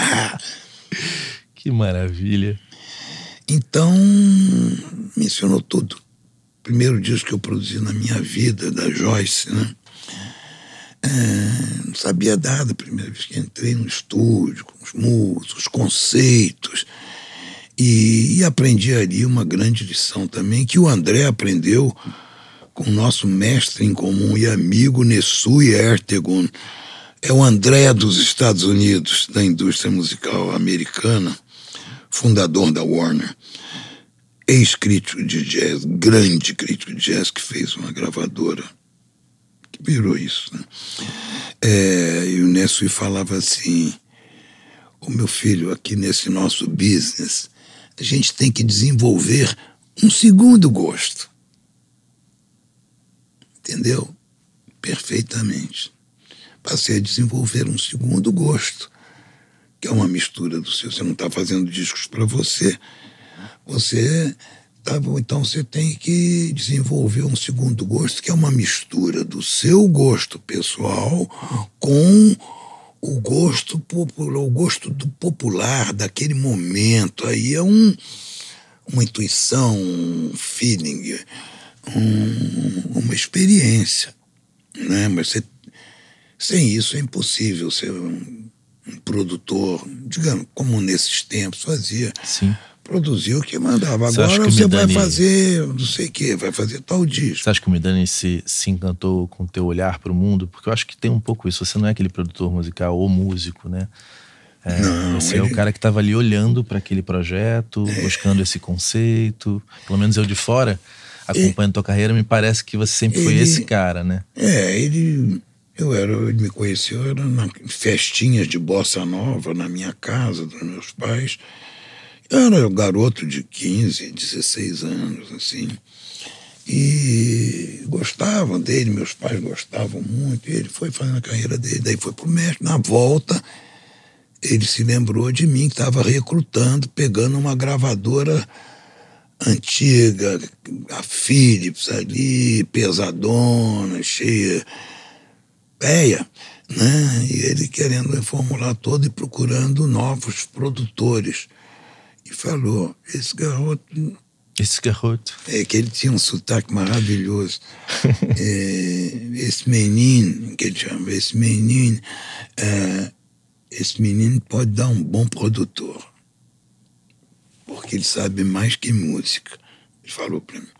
Speaker 1: Que maravilha.
Speaker 3: Então, me ensinou tudo. Primeiro disco que eu produzi na minha vida, da Joyce, né? É, não sabia nada a primeira vez que entrei no estúdio, com os músicos, os conceitos. E, e aprendi ali uma grande lição também, que o André aprendeu com o nosso mestre em comum e amigo Nessuie Ertegun. É o André dos Estados Unidos, da indústria musical americana, fundador da Warner, ex-crítico de jazz, grande crítico de jazz, que fez uma gravadora que virou isso, né? É, e o Nessuie falava assim: o meu filho, aqui nesse nosso business, a gente tem que desenvolver um segundo gosto. Entendeu? Perfeitamente. Passei a desenvolver um segundo gosto, que é uma mistura do seu. Você não está fazendo discos para você. Você tá, então você tem que desenvolver um segundo gosto, que é uma mistura do seu gosto pessoal com o gosto popular, o gosto do popular daquele momento. Aí é um, uma intuição, um feeling, um, uma experiência, né? Mas você, sem isso é impossível ser um, um produtor, digamos, como nesses tempos fazia.
Speaker 1: Sim.
Speaker 3: Produziu o que mandava.
Speaker 1: Você
Speaker 3: Agora
Speaker 1: que
Speaker 3: você
Speaker 1: Medani...
Speaker 3: vai fazer não sei o que, vai fazer tal disco.
Speaker 1: Você acha que o Medani se, se encantou com o teu olhar para o mundo? Porque eu acho que tem um pouco isso. Você não é aquele produtor musical ou músico, né? É,
Speaker 3: não,
Speaker 1: você
Speaker 3: ele...
Speaker 1: é o cara que estava ali olhando para aquele projeto, é. buscando esse conceito. Pelo menos eu de fora, acompanhando é. tua carreira, me parece que você sempre ele... foi esse cara, né?
Speaker 3: É, ele... Eu era, ele me conheceu, era na festinhas de bossa nova na minha casa, dos meus pais. Eu era um garoto de quinze, dezesseis anos, assim, e gostavam dele, meus pais gostavam muito, e ele foi fazendo a carreira dele, daí foi pro México. Na volta, ele se lembrou de mim, que estava recrutando, pegando uma gravadora antiga, a Philips ali, pesadona, cheia, velha, né? E ele querendo reformular todo e procurando novos produtores. E falou, esse garoto...
Speaker 1: Esse garoto...
Speaker 3: É que ele tinha um sotaque maravilhoso. é, esse menino, que ele chama, esse menino, é, esse menino pode dar um bom produtor. Porque ele sabe mais que música. Ele falou para mim.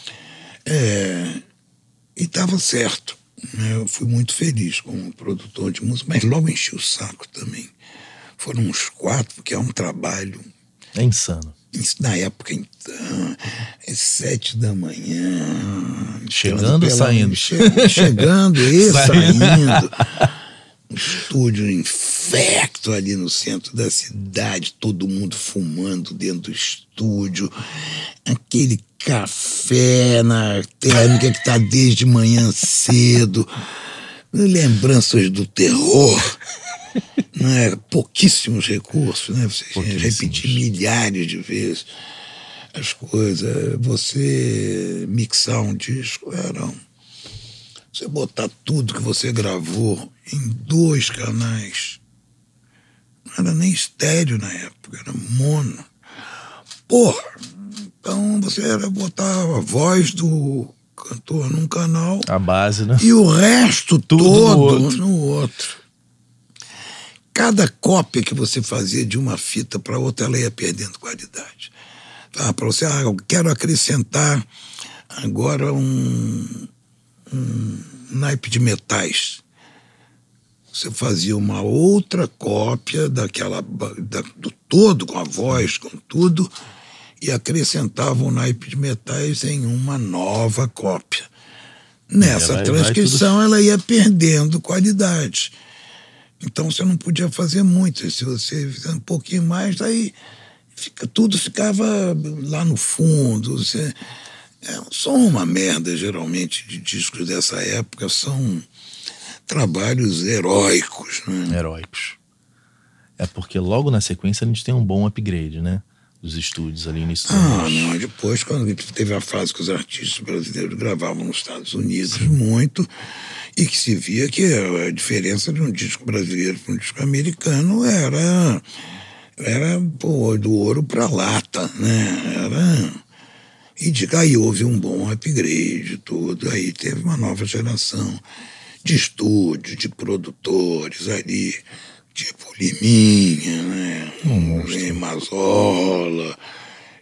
Speaker 3: É, e estava certo. Né? Eu fui muito feliz como produtor de música, mas logo enchi o saco também. Foram uns quatro, porque é um trabalho...
Speaker 1: É insano.
Speaker 3: Isso na época, então, é sete da manhã.
Speaker 1: Chegando ou saindo?
Speaker 3: Che, chegando e saindo. Um estúdio infecto ali no centro da cidade, todo mundo fumando dentro do estúdio. Aquele café na térmica que está desde manhã cedo. Lembranças do terror. Não é? Pouquíssimos recursos, né? Você repetir milhares de vezes as coisas. Você mixar um disco era um, você botar tudo que você gravou em dois canais. Não era nem estéreo na época, era mono. Porra! Então você era botar a voz do cantor num canal,
Speaker 1: a base, né?
Speaker 3: E o resto
Speaker 1: tudo
Speaker 3: todo
Speaker 1: no outro.
Speaker 3: no outro. Cada cópia que você fazia de uma fita para outra, ela ia perdendo qualidade. Ah, para você, ah, eu quero acrescentar agora um, um naipe de metais. Você fazia uma outra cópia daquela, da, do todo, com a voz, com tudo, e acrescentava um naipe de metais em uma nova cópia. Nessa vai, transcrição, vai tudo... ela ia perdendo qualidade. Então você não podia fazer muito. Se você fizer um pouquinho mais, aí fica, tudo ficava lá no fundo. Você, é, são uma merda, geralmente, de discos dessa época. São trabalhos heróicos. Né?
Speaker 1: Heróicos. É porque logo na sequência a gente tem um bom upgrade, né? Dos estúdios ali no estúdio.
Speaker 3: Ah, não. Depois, quando teve a fase que os artistas brasileiros gravavam nos Estados Unidos muito, e que se via que a diferença de um disco brasileiro para um disco americano era, era pô, do ouro para lata, né? Era... E de aí houve um bom upgrade, tudo. Aí teve uma nova geração de estúdios, de produtores ali, tipo Liminha, né?
Speaker 1: Um
Speaker 3: Mazola,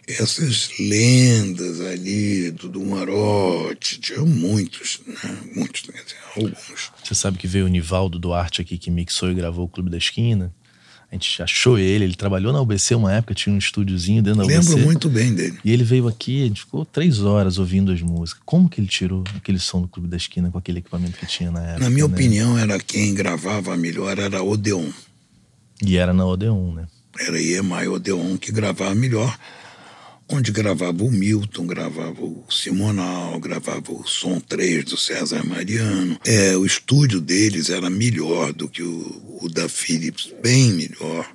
Speaker 3: essas lendas ali do, do Marote, tinha muitos, né? Muitos, quer dizer, alguns.
Speaker 1: Você sabe que veio o Nivaldo Duarte aqui, que mixou e gravou o Clube da Esquina? A gente achou ele, ele trabalhou na U B C uma época, tinha um estúdiozinho dentro da U B C.
Speaker 3: Lembro muito bem dele.
Speaker 1: E ele veio aqui, a gente ficou três horas ouvindo as músicas. Como que ele tirou aquele som do Clube da Esquina com aquele equipamento que tinha na época?
Speaker 3: Na minha
Speaker 1: né?
Speaker 3: opinião, era quem gravava melhor, era Odeon.
Speaker 1: E era na Odeon, né?
Speaker 3: Era I E M A Odeon que gravava melhor, onde gravava o Milton, gravava o Simonal, gravava o Som três do César Mariano. É, o estúdio deles era melhor do que o, o da Philips, bem melhor.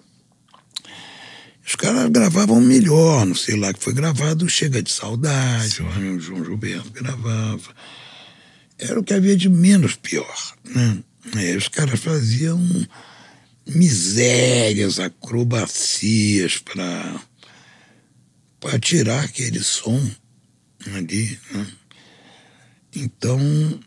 Speaker 3: Os caras gravavam melhor, não sei lá que foi gravado, Chega de Saudade, o João Gilberto gravava. Era o que havia de menos pior, né? É, os caras faziam misérias, acrobacias para para tirar aquele som ali, né? Então...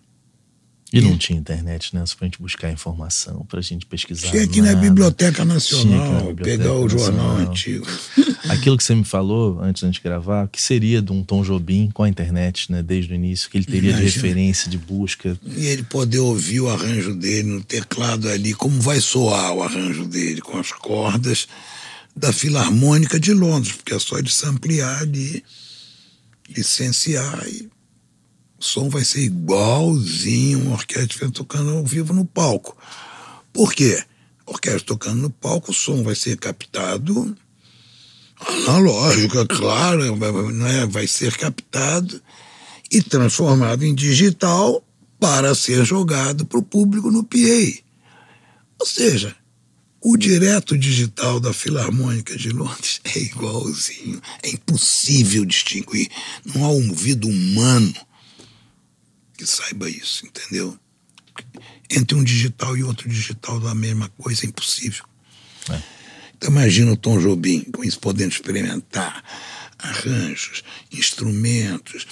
Speaker 1: E não tinha internet, né? Só pra gente buscar informação, pra gente pesquisar.
Speaker 3: Tinha aqui
Speaker 1: nada.
Speaker 3: na Biblioteca Nacional,
Speaker 1: Tinha aqui na Biblioteca
Speaker 3: pegar o jornal
Speaker 1: Nacional.
Speaker 3: antigo.
Speaker 1: Aquilo que você me falou antes de a gente gravar, que seria de um Tom Jobim com a internet, né? Desde o início, que ele teria
Speaker 3: Imagina.
Speaker 1: de referência, de busca.
Speaker 3: E ele poder ouvir o arranjo dele no teclado ali, como vai soar o arranjo dele com as cordas da Filarmônica de Londres, porque é só de samplear ali, licenciar e o som vai ser igualzinho uma orquestra tocando ao vivo no palco. Por quê? A orquestra tocando no palco, o som vai ser captado analógico, é claro, né? Vai ser captado e transformado em digital para ser jogado para o público no P A. Ou seja, o direto digital da Filarmônica de Londres é igualzinho. É impossível distinguir. Não há um ouvido humano que saiba isso, entendeu? Entre um digital e outro digital da mesma coisa é impossível. É. Então imagina o Tom Jobim com isso, podendo experimentar arranjos, instrumentos,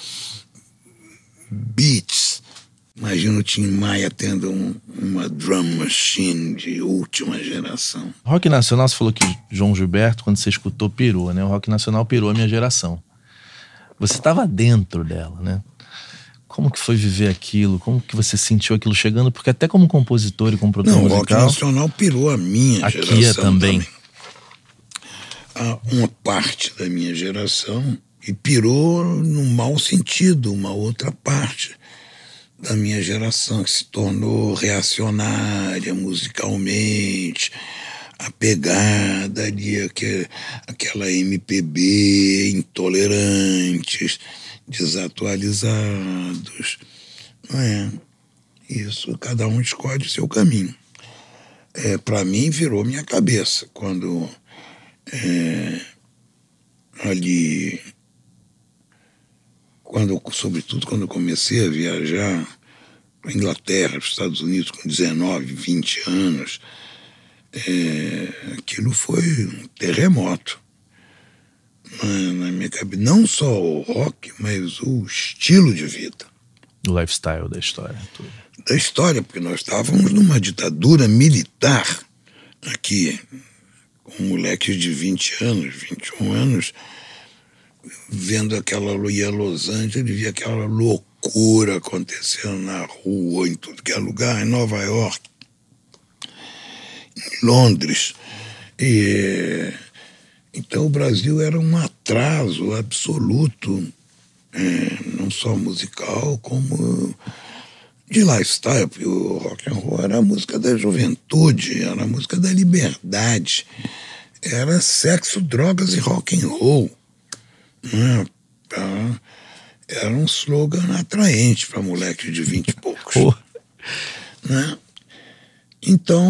Speaker 3: beats. Imagina o Tim Maia tendo um, uma drum machine de última geração.
Speaker 1: Rock nacional, você falou que João Gilberto, quando você escutou, pirou, né? O rock nacional pirou a minha geração. Você estava dentro dela, né? Como que foi viver aquilo? Como que você sentiu aquilo chegando? Porque até como compositor e como produtor
Speaker 3: Não,
Speaker 1: musical...
Speaker 3: o rock nacional pirou a minha
Speaker 1: aqui
Speaker 3: geração
Speaker 1: é também.
Speaker 3: também. A uma parte da minha geração, e pirou no mau sentido, uma outra parte da minha geração que se tornou reacionária musicalmente, a pegada ali, aquele, aquela M P B, intolerantes, desatualizados, não é? Isso, cada um escolhe o seu caminho. É, para mim, virou minha cabeça quando é, ali, quando, sobretudo quando eu comecei a viajar para a Inglaterra, para os Estados Unidos com dezenove, vinte anos, é, aquilo foi um terremoto na minha cabeça, não só o rock, mas o estilo de vida.
Speaker 1: O lifestyle da história. Tudo.
Speaker 3: Da história, porque nós estávamos numa ditadura militar aqui, com moleques de vinte anos, vinte e um anos, vendo aquela, ia a Los Angeles, via aquela loucura acontecendo na rua, em tudo que é lugar, em Nova York, em Londres, e... Então o Brasil era um atraso absoluto, é, não só musical, como de lifestyle, porque o rock and roll era a música da juventude, era a música da liberdade, era sexo, drogas e rock and roll. Né? Era um slogan atraente para moleque de vinte e poucos.
Speaker 1: Oh.
Speaker 3: Né? Então...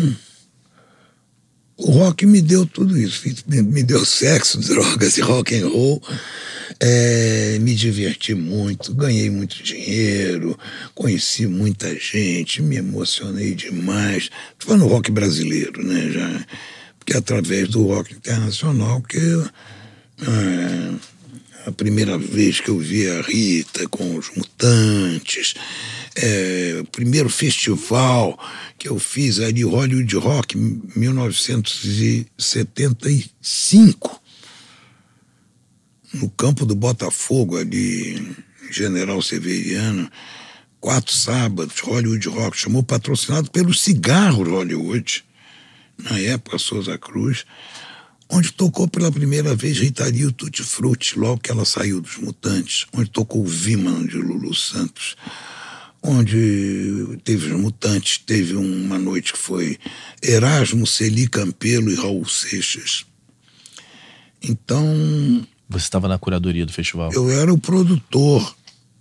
Speaker 3: o rock me deu tudo isso, me deu sexo, drogas e rock and roll, é, me diverti muito, ganhei muito dinheiro, conheci muita gente, me emocionei demais. Estou falando rock brasileiro, né, já, porque através do rock internacional que é, a primeira vez que eu vi a Rita com os Mutantes, é, o primeiro festival que eu fiz ali, Hollywood Rock, mil novecentos e setenta e cinco. no campo do Botafogo, ali, General Severiano, quatro sábados, Hollywood Rock, chamou patrocinado pelo cigarro Hollywood, na época, Souza Cruz, onde tocou pela primeira vez Rita Lee, o Tutti Frutti, logo que ela saiu dos Mutantes, onde tocou o Viman de Lulu Santos, onde teve os Mutantes, teve uma noite que foi Erasmo, Celi Campelo e Raul Seixas. Então...
Speaker 1: Você estava na curadoria do festival?
Speaker 3: Eu era o produtor.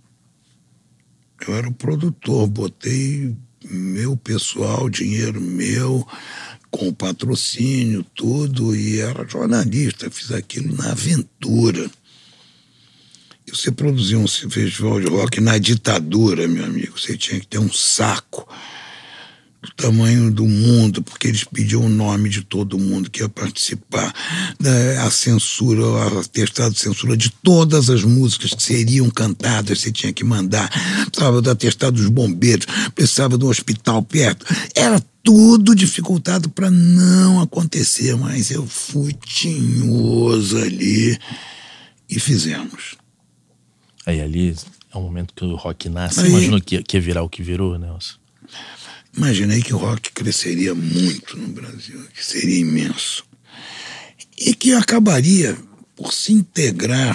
Speaker 3: Eu era o produtor, botei meu pessoal, dinheiro meu, com patrocínio, tudo, e era jornalista, fiz aquilo na aventura. E você produzia um festival de rock na ditadura, meu amigo, você tinha que ter um saco do tamanho do mundo, porque eles pediam o nome de todo mundo que ia participar, a censura, o atestado de censura de todas as músicas que seriam cantadas, você tinha que mandar, precisava do atestado dos bombeiros, precisava de um hospital perto, era tudo dificultado para não acontecer, mas eu fui tinhoso ali e fizemos.
Speaker 1: Aí ali é um momento que o rock nasce.
Speaker 3: Aí,
Speaker 1: você imaginou que, que ia virar o que virou, Nelson?
Speaker 3: Imaginei que o rock cresceria muito no Brasil, que seria imenso. E que acabaria por se integrar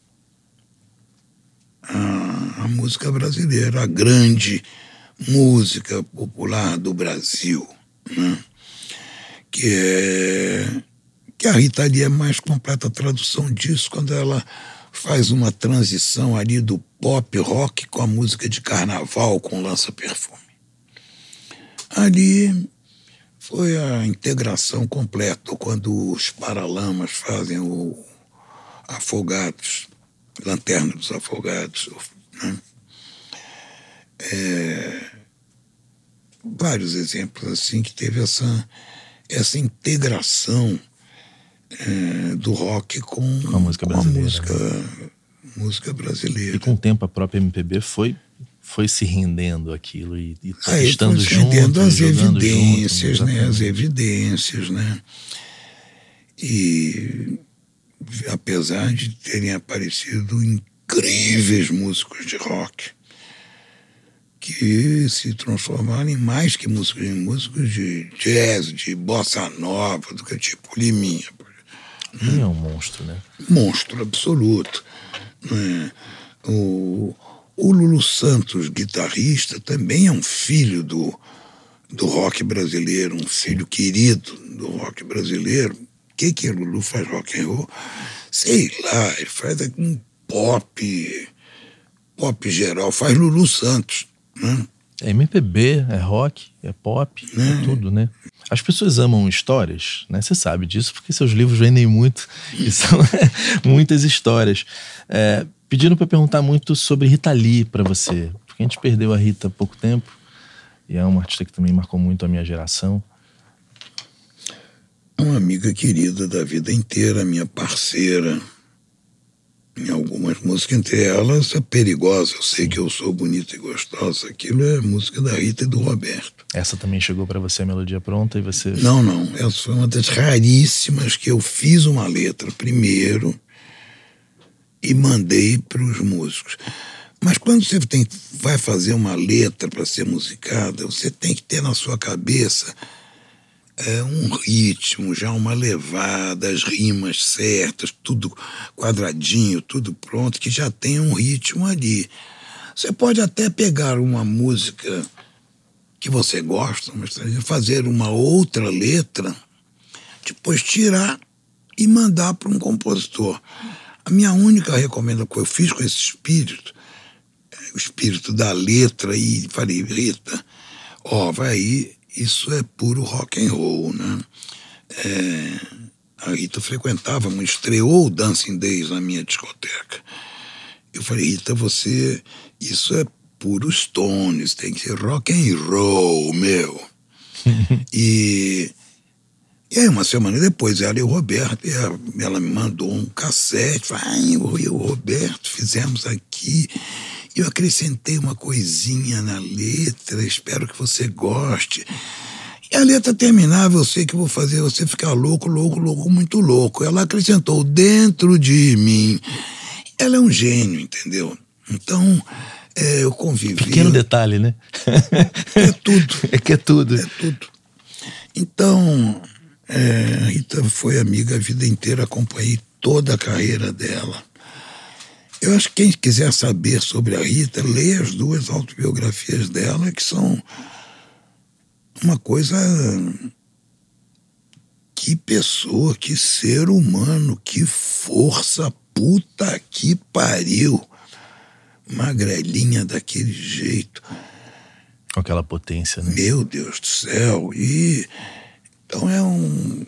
Speaker 3: à, à música brasileira, a grande música popular do Brasil, né? Que é que a Rita Lee é a mais completa tradução disso, quando ela faz uma transição ali do pop rock com a música de carnaval, com Lança-Perfume. Ali foi a integração completa, quando os Paralamas fazem o Afogados, Lanterna dos Afogados, né? É, vários exemplos assim que teve essa, essa integração é, do rock com,
Speaker 1: com a música
Speaker 3: com a
Speaker 1: brasileira.
Speaker 3: música,
Speaker 1: né?
Speaker 3: música brasileira.
Speaker 1: E com o tempo a própria M P B foi, foi se rendendo aquilo e, e
Speaker 3: Aí,
Speaker 1: estando
Speaker 3: foi se
Speaker 1: junto,
Speaker 3: rendendo as
Speaker 1: jogando
Speaker 3: evidências,
Speaker 1: junto,
Speaker 3: né? As evidências, né? E apesar de terem aparecido incríveis músicos de rock que se transformaram em mais que músicos, em músicos de jazz, de bossa nova, do que tipo Liminha.
Speaker 1: Liminha é um monstro, né?
Speaker 3: Monstro absoluto. Né? O, o Lulu Santos, guitarrista, também é um filho do, do rock brasileiro, um filho querido do rock brasileiro. O que que o Lulu faz rock and roll? Sei lá, ele faz um pop, pop geral, faz Lulu Santos. Né?
Speaker 1: É M P B, é rock, é pop,
Speaker 3: né?
Speaker 1: é tudo, né? As pessoas amam histórias, né? Você sabe disso porque seus livros vendem muito e são muitas histórias. É, pedindo para perguntar muito sobre Rita Lee para você, porque a gente perdeu a Rita há pouco tempo e é uma artista que também marcou muito a minha geração.
Speaker 3: Uma amiga querida da vida inteira, minha parceira em algumas músicas, entre elas a Perigosa, eu sei que eu sou bonita e gostosa, aquilo é música da Rita e do Roberto.
Speaker 1: Essa também chegou para você, a melodia pronta, e você...
Speaker 3: Não, não, essa foi uma das raríssimas que eu fiz uma letra primeiro e mandei para os músicos. Mas quando você tem, vai fazer uma letra para ser musicada, você tem que ter na sua cabeça é, um ritmo, já uma levada, as rimas certas, tudo quadradinho, tudo pronto, que já tem um ritmo ali. Você pode até pegar uma música que você gosta, mas fazer uma outra letra, depois tirar e mandar para um compositor. A minha única recomendação que eu fiz com esse espírito, o espírito da letra, e falei, Rita, ó, vai aí, isso é puro rock and roll, né? É, a Rita frequentava, estreou o Dancing Days na minha discoteca. Eu falei, Rita, você, isso é puro Stones, tem que ser rock and roll, meu. e, e aí, uma semana depois, ela e o Roberto, ela, ela me mandou um cassete, falei, ah, eu e o Roberto fizemos aqui. Eu acrescentei uma coisinha na letra, espero que você goste. E a letra terminava, eu sei que vou fazer você ficar louco, louco, louco, muito louco. Ela acrescentou, dentro de mim. Ela é um gênio, entendeu? Então, é, eu convivi...
Speaker 1: Pequeno detalhe, né?
Speaker 3: É tudo.
Speaker 1: É que é tudo.
Speaker 3: É tudo. Então, é, a Rita foi amiga a vida inteira, acompanhei toda a carreira dela. Eu acho que quem quiser saber sobre a Rita, leia as duas autobiografias dela, que são uma coisa... Que pessoa, que ser humano, que força, puta que pariu. Magrelinha daquele jeito.
Speaker 1: Com aquela potência, né?
Speaker 3: Meu Deus do céu. E então é um...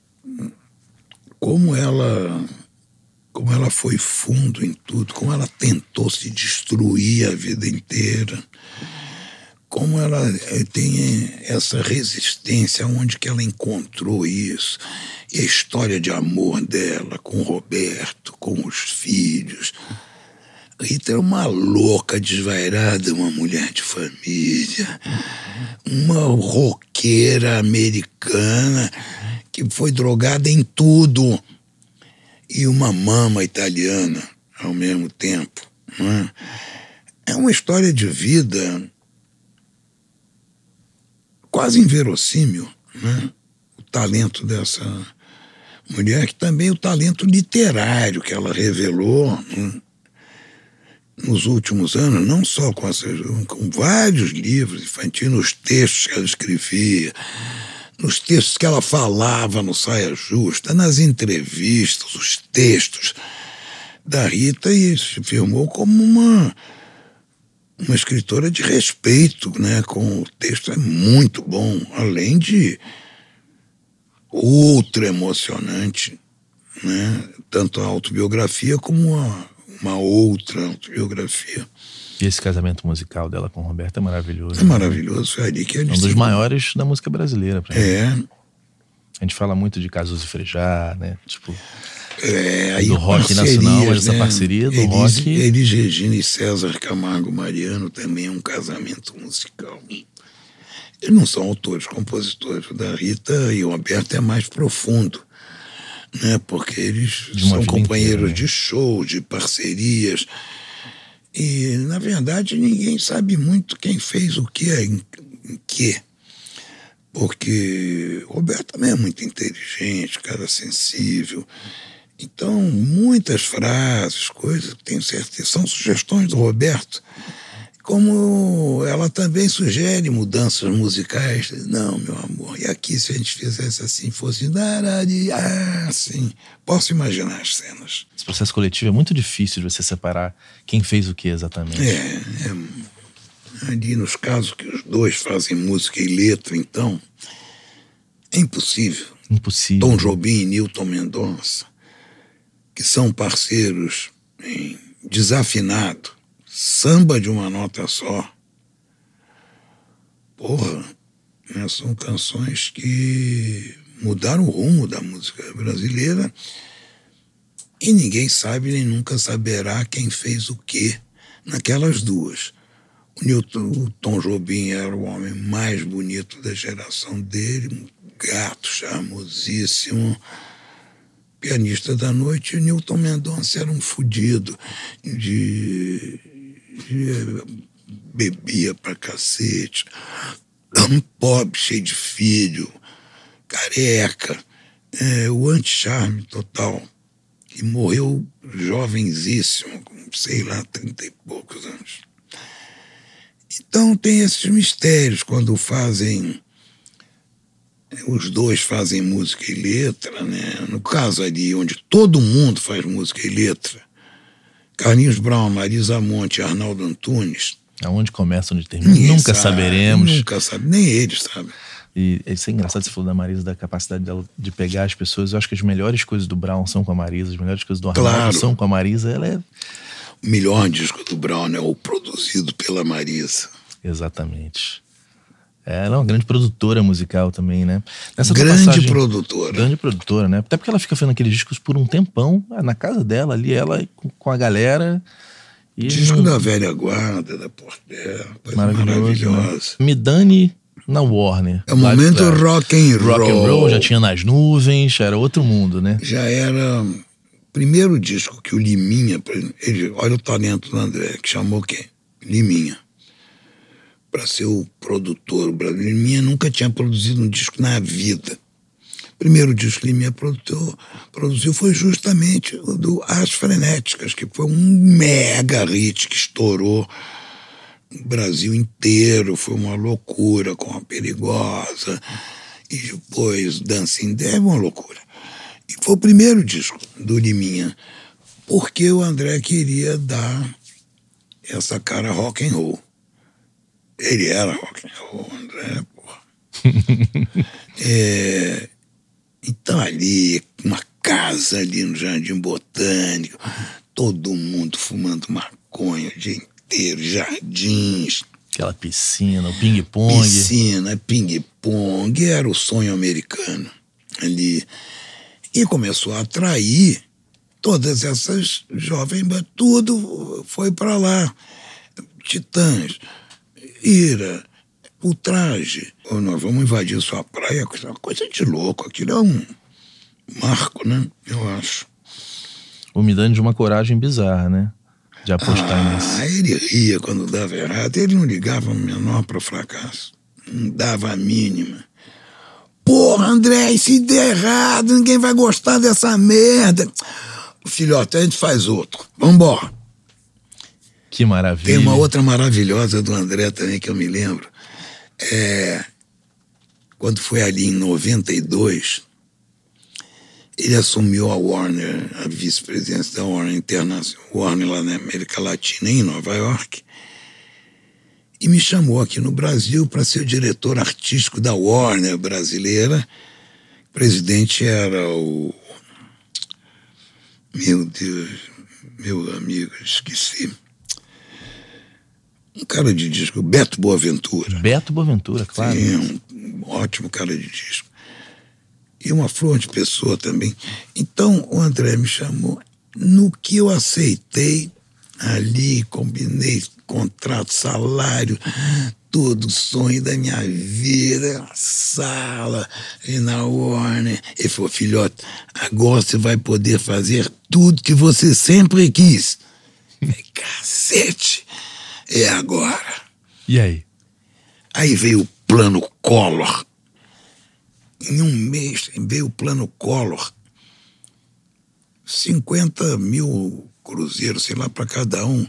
Speaker 3: Como ela... Como ela foi fundo em tudo, como ela tentou se destruir a vida inteira, como ela tem essa resistência, onde que ela encontrou isso, e a história de amor dela com o Roberto, com os filhos. A Rita era uma louca desvairada, uma mulher de família, uma roqueira americana que foi drogada em tudo. E uma mama italiana ao mesmo tempo. Né? É uma história de vida quase inverossímil, né? O talento dessa mulher, que também o talento literário que ela revelou, né? Nos últimos anos, não só com, essas, com vários livros infantis, nos textos que ela escrevia, nos textos que ela falava no Saia Justa, nas entrevistas, os textos da Rita, e se firmou como uma, uma escritora de respeito, né? Com o texto é muito bom, além de ultra emocionante, né? Tanto a autobiografia como uma, uma outra autobiografia.
Speaker 1: E esse casamento musical dela com o Roberto é maravilhoso.
Speaker 3: É maravilhoso, foi ali que ele...
Speaker 1: É um dos maiores da música brasileira. Pra
Speaker 3: é.
Speaker 1: Mim. A gente fala muito de Cazuza e Frejá, né? Tipo,
Speaker 3: é, aí
Speaker 1: do rock nacional, mas essa
Speaker 3: né?
Speaker 1: parceria do
Speaker 3: Elis,
Speaker 1: rock...
Speaker 3: Elis Regina e César Camargo Mariano também é um casamento musical. Eles não são autores, compositores. O da Rita e o Roberto é mais profundo, né? Porque eles são companheiros inteira, né? De show, de parcerias... E, na verdade, ninguém sabe muito quem fez o que, em, em que. Porque o Roberto também é muito inteligente, cara sensível. Então, muitas frases, coisas que tenho certeza, são sugestões do Roberto. Como ela também sugere mudanças musicais. Não, meu amor, e aqui se a gente fizesse assim, fosse... Ah, assim, posso imaginar as cenas.
Speaker 1: Esse processo coletivo é muito difícil de você separar quem fez o que exatamente.
Speaker 3: É, é, ali nos casos que os dois fazem música e letra, então, é impossível.
Speaker 1: Impossível.
Speaker 3: Tom Jobim e Newton Mendonça, que são parceiros em desafinado, samba de uma nota só. Porra, né, são canções que mudaram o rumo da música brasileira e ninguém sabe nem nunca saberá quem fez o quê naquelas duas. O, Newton, o Tom Jobim era o homem mais bonito da geração dele, um gato charmosíssimo, pianista da noite, e o Newton Mendonça era um fudido de... bebia pra cacete, um pobre, cheio de filho, careca, é, o anti-charme total, que morreu jovenzíssimo, com, sei lá, trinta e poucos anos. Então tem esses mistérios quando fazem, os dois fazem música e letra, né? No caso ali, onde todo mundo faz música e letra, Carlinhos Brown, Marisa Monte, Arnaldo Antunes.
Speaker 1: Aonde começa, onde termina, nunca
Speaker 3: sabe,
Speaker 1: saberemos.
Speaker 3: Nunca sabe, nem eles sabem.
Speaker 1: E isso é engraçado, você falou da Marisa, da capacidade dela de pegar as pessoas. Eu acho que as melhores coisas do Brown são com a Marisa, as melhores coisas do Arnaldo claro. São com a Marisa. Ela é...
Speaker 3: O melhor disco do Brown é o produzido pela Marisa.
Speaker 1: Exatamente. Ela é uma grande produtora musical também, né?
Speaker 3: Nessa grande passagem, produtora.
Speaker 1: Grande produtora, né? Até porque ela fica fazendo aqueles discos por um tempão, na casa dela, ali, ela com a galera. E
Speaker 3: disco
Speaker 1: no...
Speaker 3: da velha guarda, da Portela, coisa
Speaker 1: maravilhosa.
Speaker 3: maravilhosa.
Speaker 1: Né? Me Dane na Warner.
Speaker 3: É o momento rock and roll.
Speaker 1: Rock and roll, já tinha Nas Nuvens, era outro mundo, né?
Speaker 3: Já era... Primeiro disco que o Liminha... Ele, olha o talento do André, que chamou quem? Liminha. Para ser o produtor brasileiro. Liminha nunca tinha produzido um disco na vida. O primeiro disco que Liminha produziu, produziu foi justamente o do As Frenéticas, que foi um mega hit que estourou o Brasil inteiro, foi uma loucura com a Perigosa, e depois Dancing Devil, uma loucura. E foi o primeiro disco do Liminha, porque o André queria dar essa cara rock and roll. Ele era rock and roll, André, porra. é, então ali, uma casa ali no Jardim Botânico, todo mundo fumando maconha o dia inteiro, jardins.
Speaker 1: Aquela piscina, o ping-pong.
Speaker 3: Piscina, ping-pong, era o sonho americano ali. E começou a atrair todas essas jovens, tudo foi para lá. Titãs, Ira, Ultraje. Oh, nós vamos invadir sua praia, uma coisa de louco. Aquilo é um marco, né? Eu acho.
Speaker 1: O me dando de uma coragem bizarra, né? De apostar
Speaker 3: ah,
Speaker 1: nisso.
Speaker 3: Ah, ele ria quando dava errado. Ele não ligava menor para o fracasso. Não dava a mínima. Porra, André, se der errado, ninguém vai gostar dessa merda. Filhote, a gente faz outro. Vambora.
Speaker 1: Que maravilha.
Speaker 3: Tem uma outra maravilhosa do André também que eu me lembro. É, quando foi ali em noventa e dois, ele assumiu a Warner, a vice-presidência da Warner Internacional, Warner lá na América Latina, em Nova York, e me chamou aqui no Brasil para ser o diretor artístico da Warner brasileira. O presidente era o... Meu Deus, meu amigo, esqueci. Um cara de disco, Beto Boaventura.
Speaker 1: Beto Boaventura, claro.
Speaker 3: Sim, um ótimo cara de disco. E uma flor de pessoa também. Então o André me chamou. No que eu aceitei, ali combinei contrato, salário, todo o sonho da minha vida, sala, e na Warner. Ele falou, filhote, agora você vai poder fazer tudo que você sempre quis. Falei, cacete, é agora.
Speaker 1: E aí?
Speaker 3: Aí veio o plano Collor. Em um mês veio o plano Collor. cinquenta mil cruzeiros, sei lá, para cada um.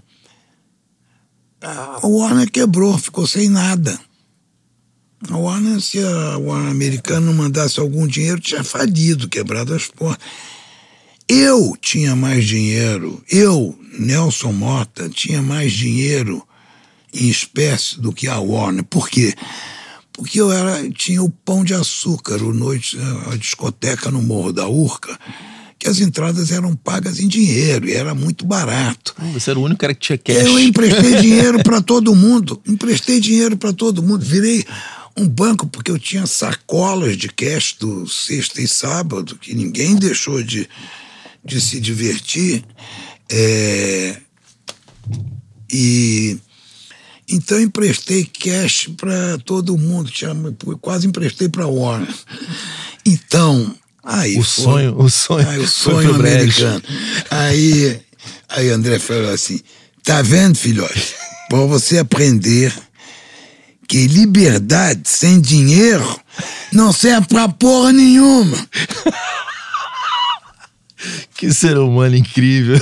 Speaker 3: A Warner quebrou, ficou sem nada. A Warner, se a Warner americana não mandasse algum dinheiro, tinha falido, quebrado as portas. Eu tinha mais dinheiro, eu, Nelson Mota, tinha mais dinheiro em espécie do que a Warner. Por quê? Porque eu era, tinha o Pão de Açúcar, o noite, a discoteca no Morro da Urca, que as entradas eram pagas em dinheiro e era muito barato.
Speaker 1: Você era o único cara que tinha cash.
Speaker 3: Eu emprestei dinheiro para todo mundo, emprestei dinheiro para todo mundo, virei um banco porque eu tinha sacolas de cash do sexta e sábado, que ninguém deixou de, de se divertir. É, e... Então eu emprestei cash para todo mundo, tinha, quase emprestei para a Warner. Então, aí
Speaker 1: o
Speaker 3: foi,
Speaker 1: sonho, o sonho,
Speaker 3: aí, o sonho americano. Aí, aí André falou assim, tá vendo, filhote? Para você aprender que liberdade sem dinheiro não serve pra porra nenhuma.
Speaker 1: Que ser humano incrível.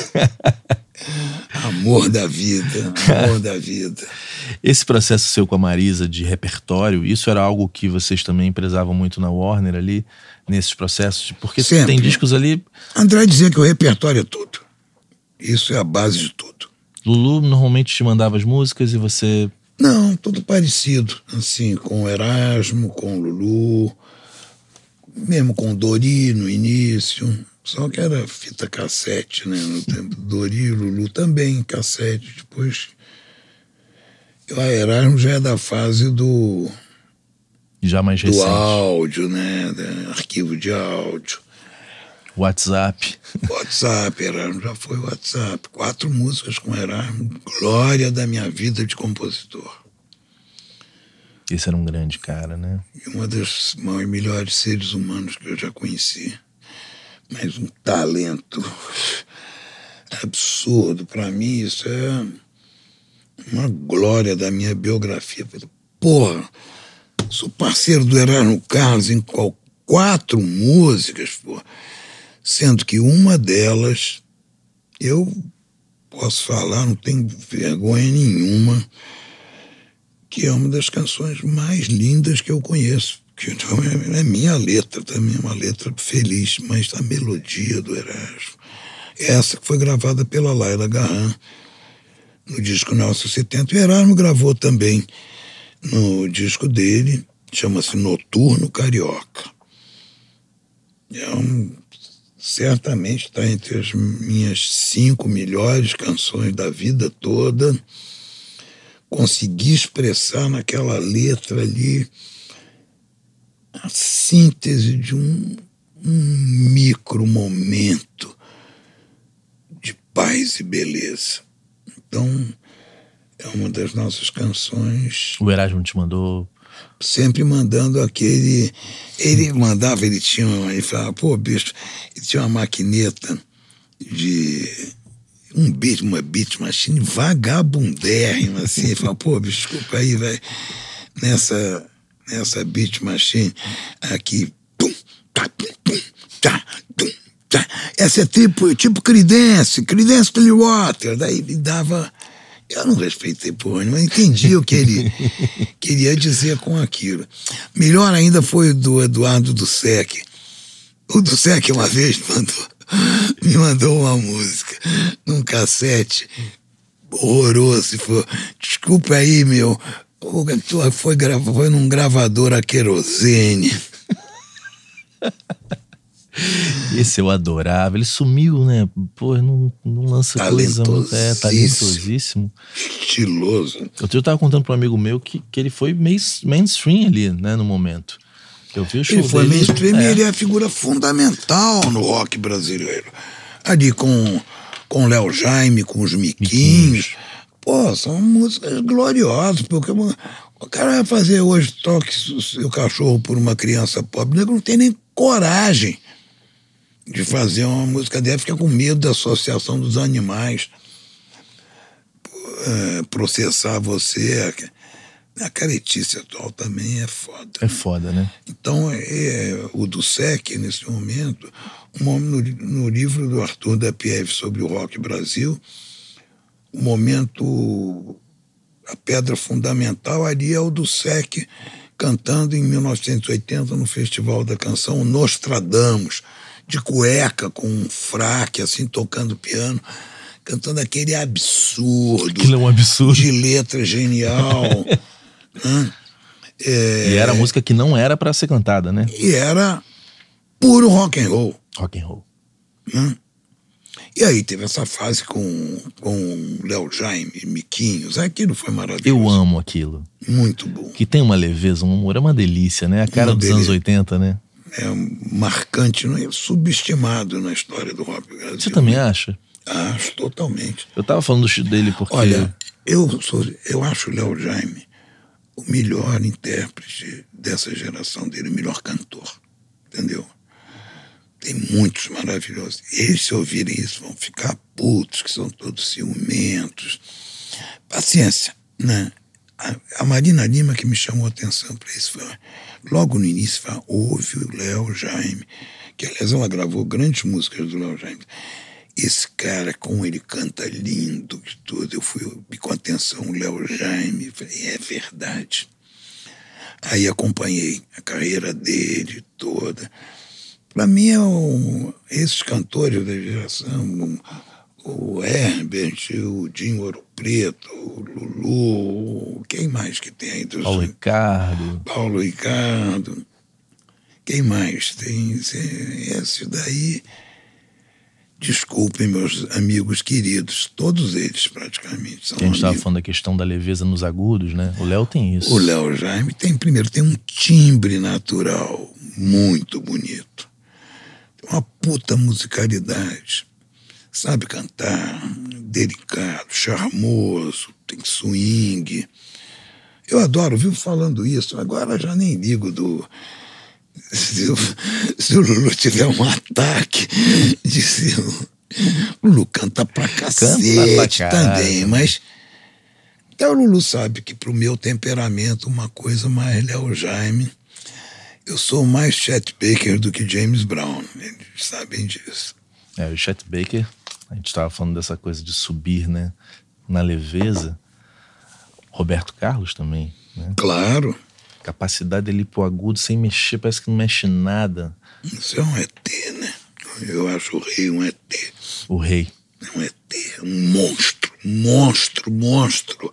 Speaker 3: Amor da vida, amor da vida.
Speaker 1: Esse processo seu com a Marisa de repertório, isso era algo que vocês também prezavam muito na Warner ali, nesses processos? Porque
Speaker 3: Sempre.
Speaker 1: Tem discos ali...
Speaker 3: André dizia que o repertório é tudo. Isso é a base de tudo.
Speaker 1: Lulu normalmente te mandava as músicas e você...
Speaker 3: Não, tudo parecido, assim, com o Erasmo, com o Lulu, mesmo com o Dori no início, só que era fita cassete, né, no tempo do Dori e Lulu também, cassete, depois... O Erasmo já é da fase do...
Speaker 1: Já mais
Speaker 3: do
Speaker 1: recente.
Speaker 3: áudio, né, do arquivo de áudio.
Speaker 1: WhatsApp.
Speaker 3: WhatsApp, Erasmo já foi WhatsApp. Quatro músicas com Erasmo. Glória da minha vida de compositor.
Speaker 1: Esse era um grande cara, né?
Speaker 3: E uma das maiores, melhores seres humanos que eu já conheci. Mas um talento absurdo. Para mim, isso é uma glória da minha biografia. Porra, sou parceiro do Erasmo Carlos em qual, quatro músicas, porra. Sendo que uma delas, eu posso falar, não tenho vergonha nenhuma, que é uma das canções mais lindas que eu conheço. Que é minha letra também, é uma letra feliz, mas a melodia do Erasmo. Essa que foi gravada pela Laila Garran no disco Nelson setenta. O Erasmo gravou também no disco dele, chama-se Noturno Carioca. É um, certamente está entre as minhas cinco melhores canções da vida toda. Consegui expressar naquela letra ali a síntese de um, um micro momento de paz e beleza. Então, é uma das nossas canções.
Speaker 1: O Erasmo te mandou?
Speaker 3: Sempre mandando aquele... Ele mandava, ele tinha... Ele falava, pô, bicho, ele tinha uma maquineta de... Um beat, uma beat machine vagabundérrima, assim. Ele falava, pô, bicho, desculpa aí, velho. Nessa... Nessa beat machine aqui, tum, tá, tum, tum, tá, tum, tá. Essa é tipo, tipo Creedence, Creedence Clearwater. Daí me dava. Eu não respeitei porra, mas entendi o que ele queria dizer com aquilo. Melhor ainda foi o do Eduardo Dussek. O Dussek uma vez mandou, me mandou uma música num cassete horroroso. E falou, desculpa aí, meu. Foi, foi num gravador a querosene.
Speaker 1: Esse eu adorava. Ele sumiu, né? Pô, não, não lança coisa muito. É, talentosíssimo.
Speaker 3: Estiloso.
Speaker 1: Eu, eu tava contando para um amigo meu que, que ele foi meio mainstream ali, né, no momento. Eu vi o show
Speaker 3: ele foi
Speaker 1: dele,
Speaker 3: mainstream
Speaker 1: é.
Speaker 3: e ele é a figura fundamental no rock brasileiro. Ali com, com Léo Jaime, com os Miquinhos. Miquinhos. Pô, são músicas gloriosas, porque o cara vai fazer hoje Toque Seu Cachorro por uma Criança Pobre, não tem nem coragem de fazer uma música dessa, fica com medo da associação dos animais, é, processar você. A caretice atual também é foda.
Speaker 1: É foda, né?
Speaker 3: Então, é, o Dussek, nesse momento, um, no, no livro do Arthur da Pieve sobre o rock Brasil, o momento, a pedra fundamental ali é o Dussek cantando em mil novecentos e oitenta no Festival da Canção Nostradamus, de cueca, com um fraque, assim, tocando piano, cantando aquele absurdo.
Speaker 1: Aquilo é um absurdo.
Speaker 3: De letra genial. Né? É,
Speaker 1: e era música que não era pra ser cantada, né?
Speaker 3: E era puro rock and roll.
Speaker 1: Rock and roll.
Speaker 3: Né? E aí teve essa fase com, com Léo Jaime, Miquinhos. Aquilo foi maravilhoso.
Speaker 1: Eu amo aquilo.
Speaker 3: Muito bom.
Speaker 1: Que tem uma leveza, um humor, é uma delícia, né? A cara uma dos delícia. anos oitenta, né?
Speaker 3: É marcante, não é? Subestimado na história do rock brasileiro.
Speaker 1: Você também acha?
Speaker 3: Acho, totalmente.
Speaker 1: Eu tava falando dele porque...
Speaker 3: Olha, eu, sou, eu acho o Léo Jaime o melhor intérprete dessa geração dele, o melhor cantor. Entendeu? Tem muitos maravilhosos. Eles, se ouvirem isso, vão ficar putos, que são todos ciumentos. Paciência, né? A, a Marina Lima que me chamou a atenção para isso foi, logo no início, foi, ouve o Léo Jaime, que aliás ela gravou grandes músicas do Léo Jaime. Esse cara, como ele canta lindo e tudo, eu fui com atenção o Léo Jaime, falei, é verdade. Aí acompanhei a carreira dele toda. Para mim, é um, esses cantores da geração, um, o Herbert, o Dinho Ouro Preto, o Lulu, quem mais que tem aí? Dos,
Speaker 1: Paulo Ricardo.
Speaker 3: Paulo Ricardo. Quem mais tem? Esse daí, desculpem, meus amigos queridos, todos eles praticamente são
Speaker 1: a gente estava
Speaker 3: amigos.
Speaker 1: falando da questão da leveza nos agudos, né? O Léo tem isso.
Speaker 3: O Léo Jaime tem, primeiro, tem um timbre natural muito bonito. Uma puta musicalidade, sabe cantar, delicado, charmoso, tem swing, Eu adoro, vivo falando isso. Agora já nem ligo do... Se o, se o Lulu tiver um ataque, disse o Lulu canta pra cacete canta pra também, mas até o Lulu sabe que pro meu temperamento uma coisa mais Léo Jaime, eu sou mais Chet Baker do que James Brown, eles sabem disso.
Speaker 1: É, o Chet Baker, a gente tava falando dessa coisa de subir, né, na leveza. Roberto Carlos também, né?
Speaker 3: Claro.
Speaker 1: Capacidade dele ir pro agudo sem mexer, parece que não mexe nada.
Speaker 3: Isso é um E T, né? Eu acho o rei um E T.
Speaker 1: O rei.
Speaker 3: É um E T, um monstro, monstro, monstro.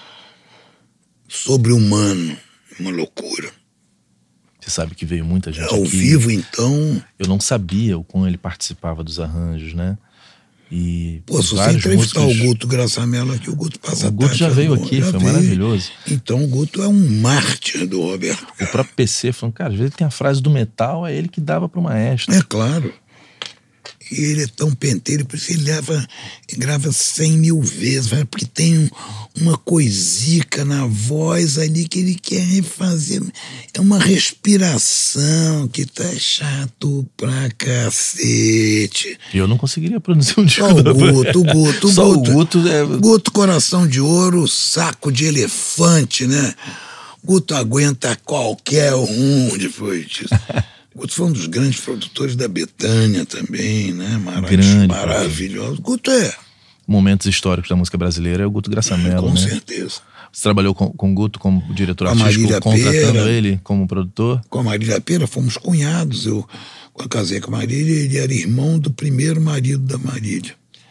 Speaker 3: Sobre-humano, uma loucura.
Speaker 1: Você sabe que veio muita gente
Speaker 3: Ao
Speaker 1: aqui.
Speaker 3: vivo, então...
Speaker 1: Eu não sabia o quão ele participava dos arranjos, né? E
Speaker 3: Pô, se você entrevistar músicos... o Guto Graçamela aqui, o Guto passa
Speaker 1: O Guto já veio aqui, já foi veio. Maravilhoso.
Speaker 3: Então o Guto é um mártir do Roberto Carlos.
Speaker 1: O próprio P C falando, cara, às vezes tem a frase do metal, é ele que dava pro maestro.
Speaker 3: É claro. E ele é tão penteiro, por isso ele leva, ele grava cem mil vezes, vai, porque tem um, uma coisica na voz ali que ele quer refazer. É uma respiração que tá chato pra cacete.
Speaker 1: E eu não conseguiria produzir um disco.
Speaker 3: Só o Guto, o Guto, o
Speaker 1: Só
Speaker 3: Guto.
Speaker 1: o Guto, é...
Speaker 3: Guto, coração de ouro, saco de elefante, né? Guto aguenta qualquer um depois disso. Guto foi um dos grandes produtores da Betânia também, né? Marav-
Speaker 1: Grande,
Speaker 3: maravilhoso. Guto é...
Speaker 1: Momentos históricos da música brasileira é o Guto Graçamela,
Speaker 3: Com
Speaker 1: né?
Speaker 3: certeza.
Speaker 1: Você trabalhou com, com o Guto como diretor
Speaker 3: Com a
Speaker 1: artístico,
Speaker 3: Marília
Speaker 1: contratando
Speaker 3: Pera.
Speaker 1: ele como produtor?
Speaker 3: Com a Marília Pera, fomos cunhados. Eu, quando eu casei com a Marília, ele era irmão do primeiro marido da Marília.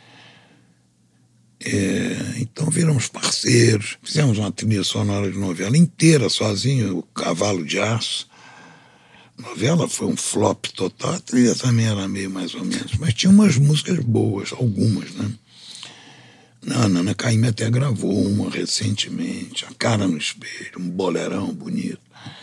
Speaker 3: É, então viramos parceiros. Fizemos uma trilha sonora de novela inteira sozinho, o Cavalo de Aço. A novela foi um flop total, a trilha também era meio mais ou menos, mas tinha umas músicas boas, algumas, né? A Nana Caymmi até gravou uma recentemente, A Cara no Espelho, um bolerão bonito.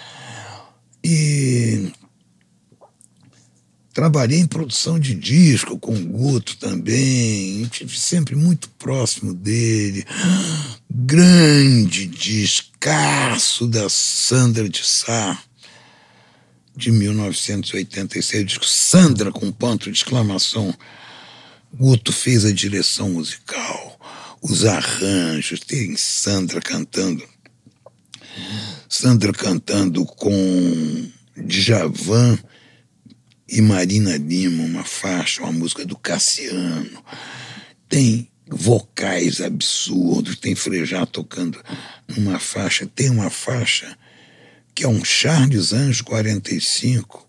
Speaker 3: E trabalhei em produção de disco com o Guto também, estive sempre muito próximo dele. Grande discaço da Sandra de Sá, de mil novecentos e oitenta e seis, disco Sandra com ponto de exclamação. Guto fez a direção musical, os arranjos, tem Sandra cantando, Sandra cantando com Djavan e Marina Lima, uma faixa, uma música do Cassiano, tem vocais absurdos, tem Frejá tocando numa faixa, tem uma faixa que é um Charles Anjos quarenta e cinco,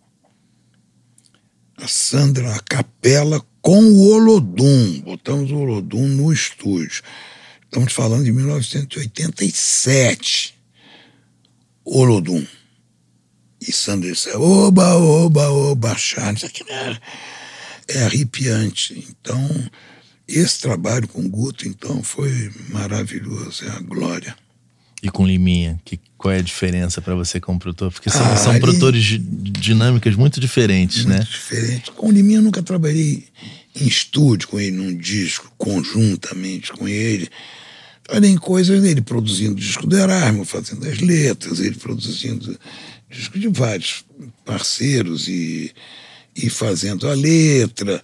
Speaker 3: a Sandra, a capela com o Olodum, botamos o Olodum no estúdio. Estamos falando de mil novecentos e oitenta e sete, Olodum. E Sandra disse, oba, oba, oba, Charles, aquilo é, é arrepiante. Então, esse trabalho com o Guto, então, foi maravilhoso, é a glória.
Speaker 1: E com Liminha, que, qual é a diferença para você como produtor? Porque são,
Speaker 3: Ah,
Speaker 1: são
Speaker 3: ali-
Speaker 1: produtores di- dinâmicas muito diferentes,
Speaker 3: Muito
Speaker 1: né?
Speaker 3: diferente. Com o Liminha eu nunca trabalhei em estúdio com ele, num disco, conjuntamente com ele. Trabalhei em coisas dele, produzindo disco do Erasmo, fazendo as letras, ele produzindo disco de vários parceiros e, e fazendo a letra.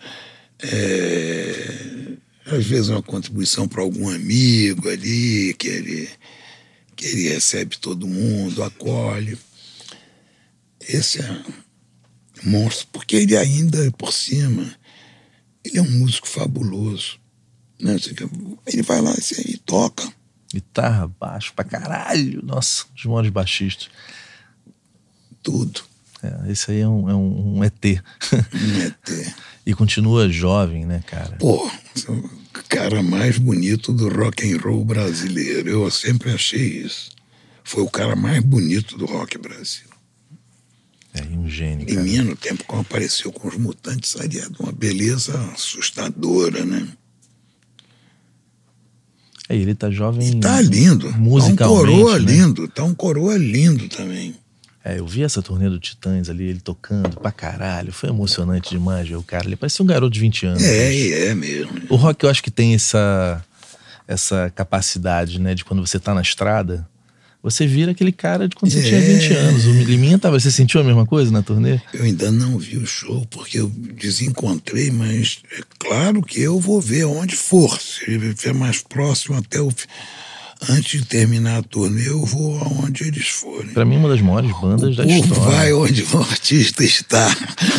Speaker 3: É, às vezes uma contribuição para algum amigo ali, que ele, que ele recebe todo mundo, acolhe. Esse é um monstro, porque ele ainda, por cima, ele é um músico fabuloso. Né? Ele vai lá e toca.
Speaker 1: Guitarra, baixo pra caralho. Nossa, os maiores baixistas.
Speaker 3: Tudo.
Speaker 1: É, esse aí é um, é um, um E T.
Speaker 3: Um E T.
Speaker 1: E continua jovem, né, cara?
Speaker 3: Pô, o cara mais bonito do rock and roll brasileiro. Eu sempre achei isso. Foi o cara mais bonito do rock Brasil.
Speaker 1: É um gênio, cara.
Speaker 3: Liminha, no tempo que apareceu com os Mutantes, seria de uma beleza assustadora, né?
Speaker 1: É, ele tá jovem.
Speaker 3: E tá lindo.
Speaker 1: Musicalmente,
Speaker 3: tá um coroa
Speaker 1: né?
Speaker 3: lindo. Tá um coroa lindo também.
Speaker 1: É, eu vi essa turnê do Titãs ali, ele tocando pra caralho. Foi emocionante demais ver o cara. Ele parecia um garoto de vinte anos.
Speaker 3: É, e é mesmo.
Speaker 1: O rock, eu acho que tem essa, essa capacidade, né? De quando você tá na estrada, você vira aquele cara de quando você
Speaker 3: É.
Speaker 1: tinha vinte anos. O Liminha tava... Você sentiu a mesma coisa na turnê?
Speaker 3: Eu ainda não vi o show, porque eu desencontrei, mas é claro que eu vou ver onde for. Se estiver mais próximo até o... Antes de terminar a turnê, eu vou aonde eles forem.
Speaker 1: Pra mim, uma das maiores bandas
Speaker 3: O
Speaker 1: da
Speaker 3: povo
Speaker 1: história.
Speaker 3: vai onde o artista está.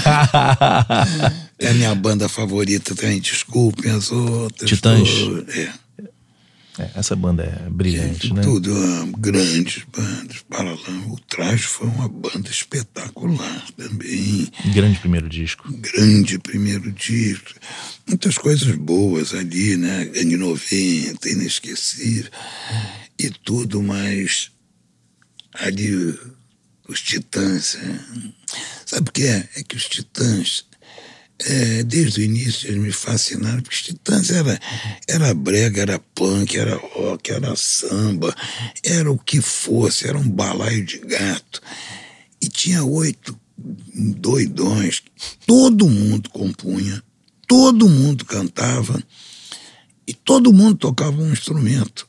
Speaker 3: É a minha banda favorita também, desculpem as outras.
Speaker 1: Titãs.
Speaker 3: Tô- É.
Speaker 1: É, essa banda é brilhante, né?
Speaker 3: Tudo, ah, grandes bandas. Paralama, o Traje foi uma banda espetacular também.
Speaker 1: Grande primeiro disco.
Speaker 3: Grande primeiro disco. Muitas coisas boas ali, né? Gangue noventa, Inesquecível. E tudo, mas ali os Titãs. É... Sabe o que é? É que os Titãs, é, desde o início, eles me fascinaram, porque os Titãs era, era brega, era punk, era rock, era samba, era o que fosse, era um balaio de gato. E tinha oito doidões, todo mundo compunha, todo mundo cantava e todo mundo tocava um instrumento.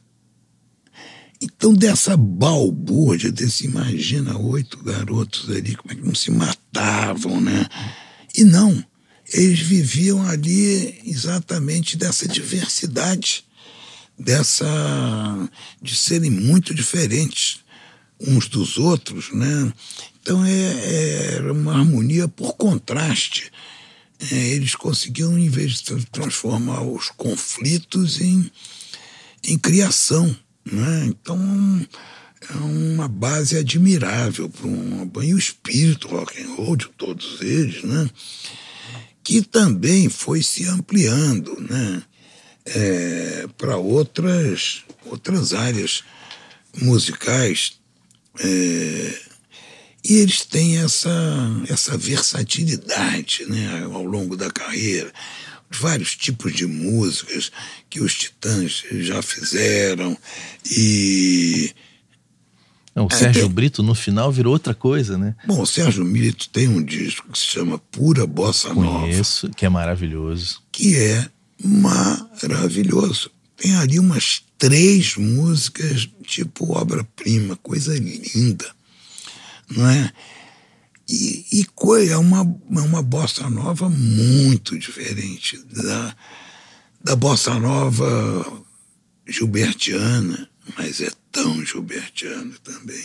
Speaker 3: Então, dessa balbúrdia, desse imagina oito garotos ali, como é que não se matavam, né? E não, eles viviam ali exatamente dessa diversidade, dessa de serem muito diferentes uns dos outros, né? Então, é, era uma harmonia por contraste. É, eles conseguiam, em vez de transformar os conflitos em, em criação, né? Então, é uma base admirável para uma banda. E o espírito rock and roll de todos eles, né? Que também foi se ampliando, né? É, para outras, outras áreas musicais. É, e eles têm essa, essa versatilidade, né? Ao longo da carreira. Vários tipos de músicas que os Titãs já fizeram. E
Speaker 1: Não, o
Speaker 3: É,
Speaker 1: Sérgio
Speaker 3: tem-
Speaker 1: Brito, no final, virou outra coisa, né?
Speaker 3: Bom, o Sérgio Brito tem um disco que se chama Pura Bossa Nova,
Speaker 1: Conheço, que é maravilhoso.
Speaker 3: que é maravilhoso. Tem ali umas três músicas tipo obra-prima, coisa linda, não é? E, e coi- é uma, é uma bossa nova muito diferente da, da bossa nova gilbertiana, mas é tão gilbertiana também.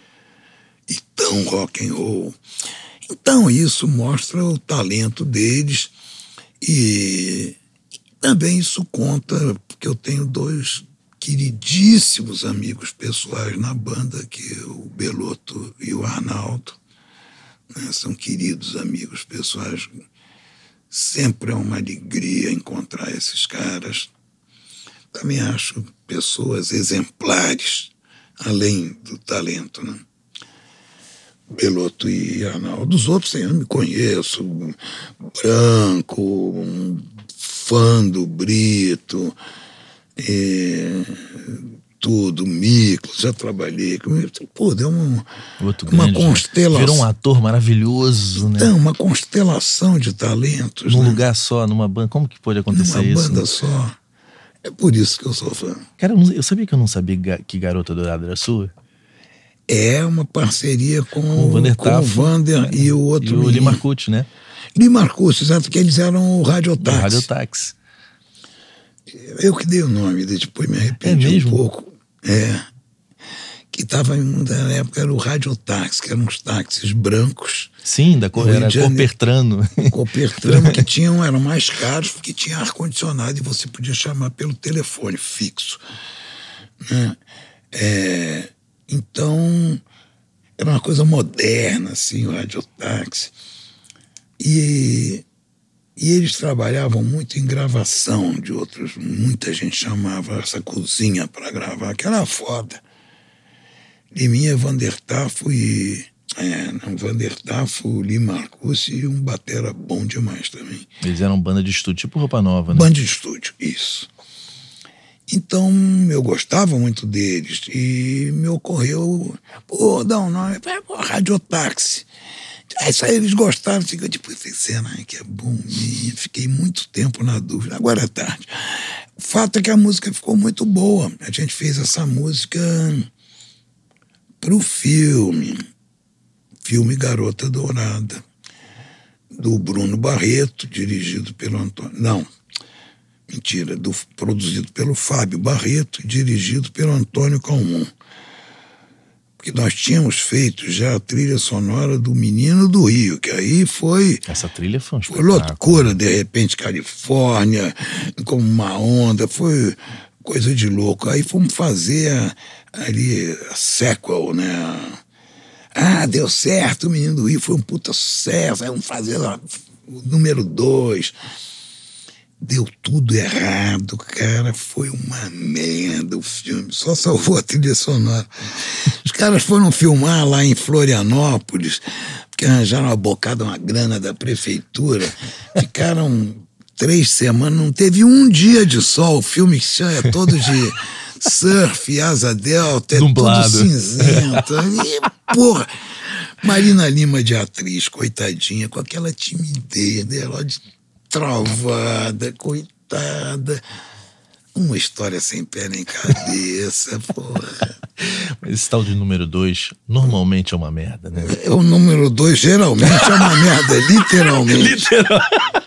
Speaker 3: E tão rock and roll. Então isso mostra o talento deles e também isso conta, porque eu tenho dois queridíssimos amigos pessoais na banda, que é o Belotto e o Arnaldo, né? São queridos amigos pessoais. Sempre é uma alegria encontrar esses caras. Também acho pessoas exemplares, além do talento, né? Belotto e Arnaldo. Os outros eu não me conheço. Branco, um fã do Brito, é, tudo, Miklos, já trabalhei com ele. Pô, deu uma,
Speaker 1: Outro
Speaker 3: uma
Speaker 1: grande,
Speaker 3: constelação.
Speaker 1: Virou um ator maravilhoso, né?
Speaker 3: Então, uma constelação de talentos.
Speaker 1: Num
Speaker 3: né?
Speaker 1: lugar só, numa banda. Como que pode acontecer
Speaker 3: Numa
Speaker 1: isso?
Speaker 3: banda só. É por isso que eu sou fã.
Speaker 1: Cara, eu, não- eu sabia que eu não sabia ga- que Garota Dourada era sua.
Speaker 3: É uma parceria com,
Speaker 1: Com o Vander
Speaker 3: com o
Speaker 1: Tafo,
Speaker 3: Vander e o outro
Speaker 1: E o
Speaker 3: menino.
Speaker 1: Lee Marcucci, né?
Speaker 3: Lee Marcucci, exato, que eles eram o
Speaker 1: Do
Speaker 3: Radiotáxi.
Speaker 1: Radiotáxi.
Speaker 3: Eu que dei o nome, depois me arrependi
Speaker 1: É mesmo?
Speaker 3: um pouco. É. Que estava em na época era o Radiotáxi, que eram uns táxis brancos,
Speaker 1: Sim, da cor,
Speaker 3: No Rio
Speaker 1: era
Speaker 3: de Janeiro.
Speaker 1: Copertrano.
Speaker 3: Copertrano, que tinham, eram mais caros porque tinha ar-condicionado e você podia chamar pelo telefone fixo. Né? É, então, era uma coisa moderna, assim, o radiotáxi. E, e eles trabalhavam muito em gravação de outros. Muita gente chamava essa cozinha para gravar, que era foda. Liminha, Vander Tafo e... É, não, Vander Tafo, Lee Marcucci e um batera bom demais também.
Speaker 1: Eles eram banda de estúdio, tipo Roupa Nova, né?
Speaker 3: Band de estúdio, isso. Então, eu gostava muito deles e me ocorreu, pô, dá um nome, pô, Radiotáxi. Aí isso aí eles gostaram, assim, eu tipo, será que é bom? E fiquei muito tempo na dúvida, agora é tarde. O fato é que a música ficou muito boa. A gente fez essa música pro filme, filme Garota Dourada, do Bruno Barreto, dirigido pelo Antônio... Não, mentira, do, produzido pelo Fábio Barreto e dirigido pelo Antônio Calmon. Porque nós tínhamos feito já a trilha sonora do Menino do Rio, que aí foi...
Speaker 1: Essa trilha foi um
Speaker 3: Foi loucura, de repente, Califórnia, como uma onda, foi coisa de louco. Aí fomos fazer a, ali a sequel, né? Ah, deu certo, o Menino do Rio foi um puta sucesso, aí vamos fazer lá, o número dois. Deu tudo errado, cara, foi uma merda o filme, só salvou a trilha sonora. Os caras foram filmar lá em Florianópolis, porque arranjaram uma bocada, uma grana da prefeitura, ficaram três semanas, não teve um dia de sol, o filme é todo de surf, asa delta, é
Speaker 1: Dublado.
Speaker 3: Tudo cinzento, e porra... Marina Lima de atriz, coitadinha, com aquela timidez dela, de travada, coitada. Uma história sem pé nem cabeça, porra.
Speaker 1: Mas esse tal de número dois normalmente é uma merda, né?
Speaker 3: É, o número dois geralmente é uma merda, literalmente.
Speaker 1: Literal.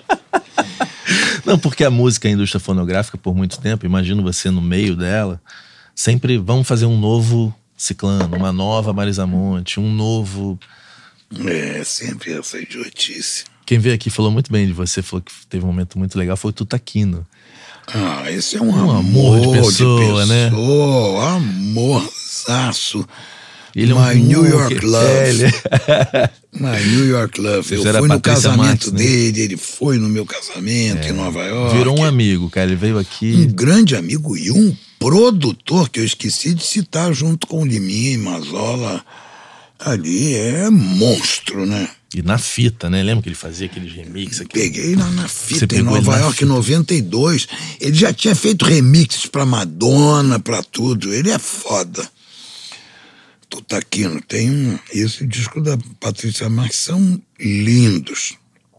Speaker 1: Não, porque a música, a indústria fonográfica, por muito tempo, imagino você no meio dela, sempre vamos fazer um novo Ciclano, uma nova Marisa Monte, um novo...
Speaker 3: É, sempre essa idiotice.
Speaker 1: Quem veio aqui falou muito bem de você, falou que teve um momento muito legal, foi o Tutaquino.
Speaker 3: Ah, esse é um,
Speaker 1: Um
Speaker 3: amor,
Speaker 1: amor de pessoa,
Speaker 3: de
Speaker 1: né?
Speaker 3: pessoa, amorzaço.
Speaker 1: Ele é um
Speaker 3: My New York
Speaker 1: que-
Speaker 3: Love.
Speaker 1: É, ele-
Speaker 3: My New York Love. Eu
Speaker 1: Isso era
Speaker 3: fui no
Speaker 1: Patrícia
Speaker 3: casamento
Speaker 1: Marques, né?
Speaker 3: dele, ele foi no meu casamento em Nova York.
Speaker 1: Virou um amigo, cara, ele veio aqui...
Speaker 3: Um grande amigo e um produtor que eu esqueci de citar junto com o Liminha e Mazola. Ali é monstro, né?
Speaker 1: E na fita, né? Lembra que ele fazia aqueles remixes aqui?
Speaker 3: Peguei lá na
Speaker 1: Você
Speaker 3: fita, em
Speaker 1: pegou ele
Speaker 3: Nova
Speaker 1: na
Speaker 3: York, em
Speaker 1: fita?
Speaker 3: noventa e dois. Ele já tinha feito remixes pra Madonna, pra tudo. Ele é foda. Tutaquino tem um... Esse disco da Patrícia Marques são lindos.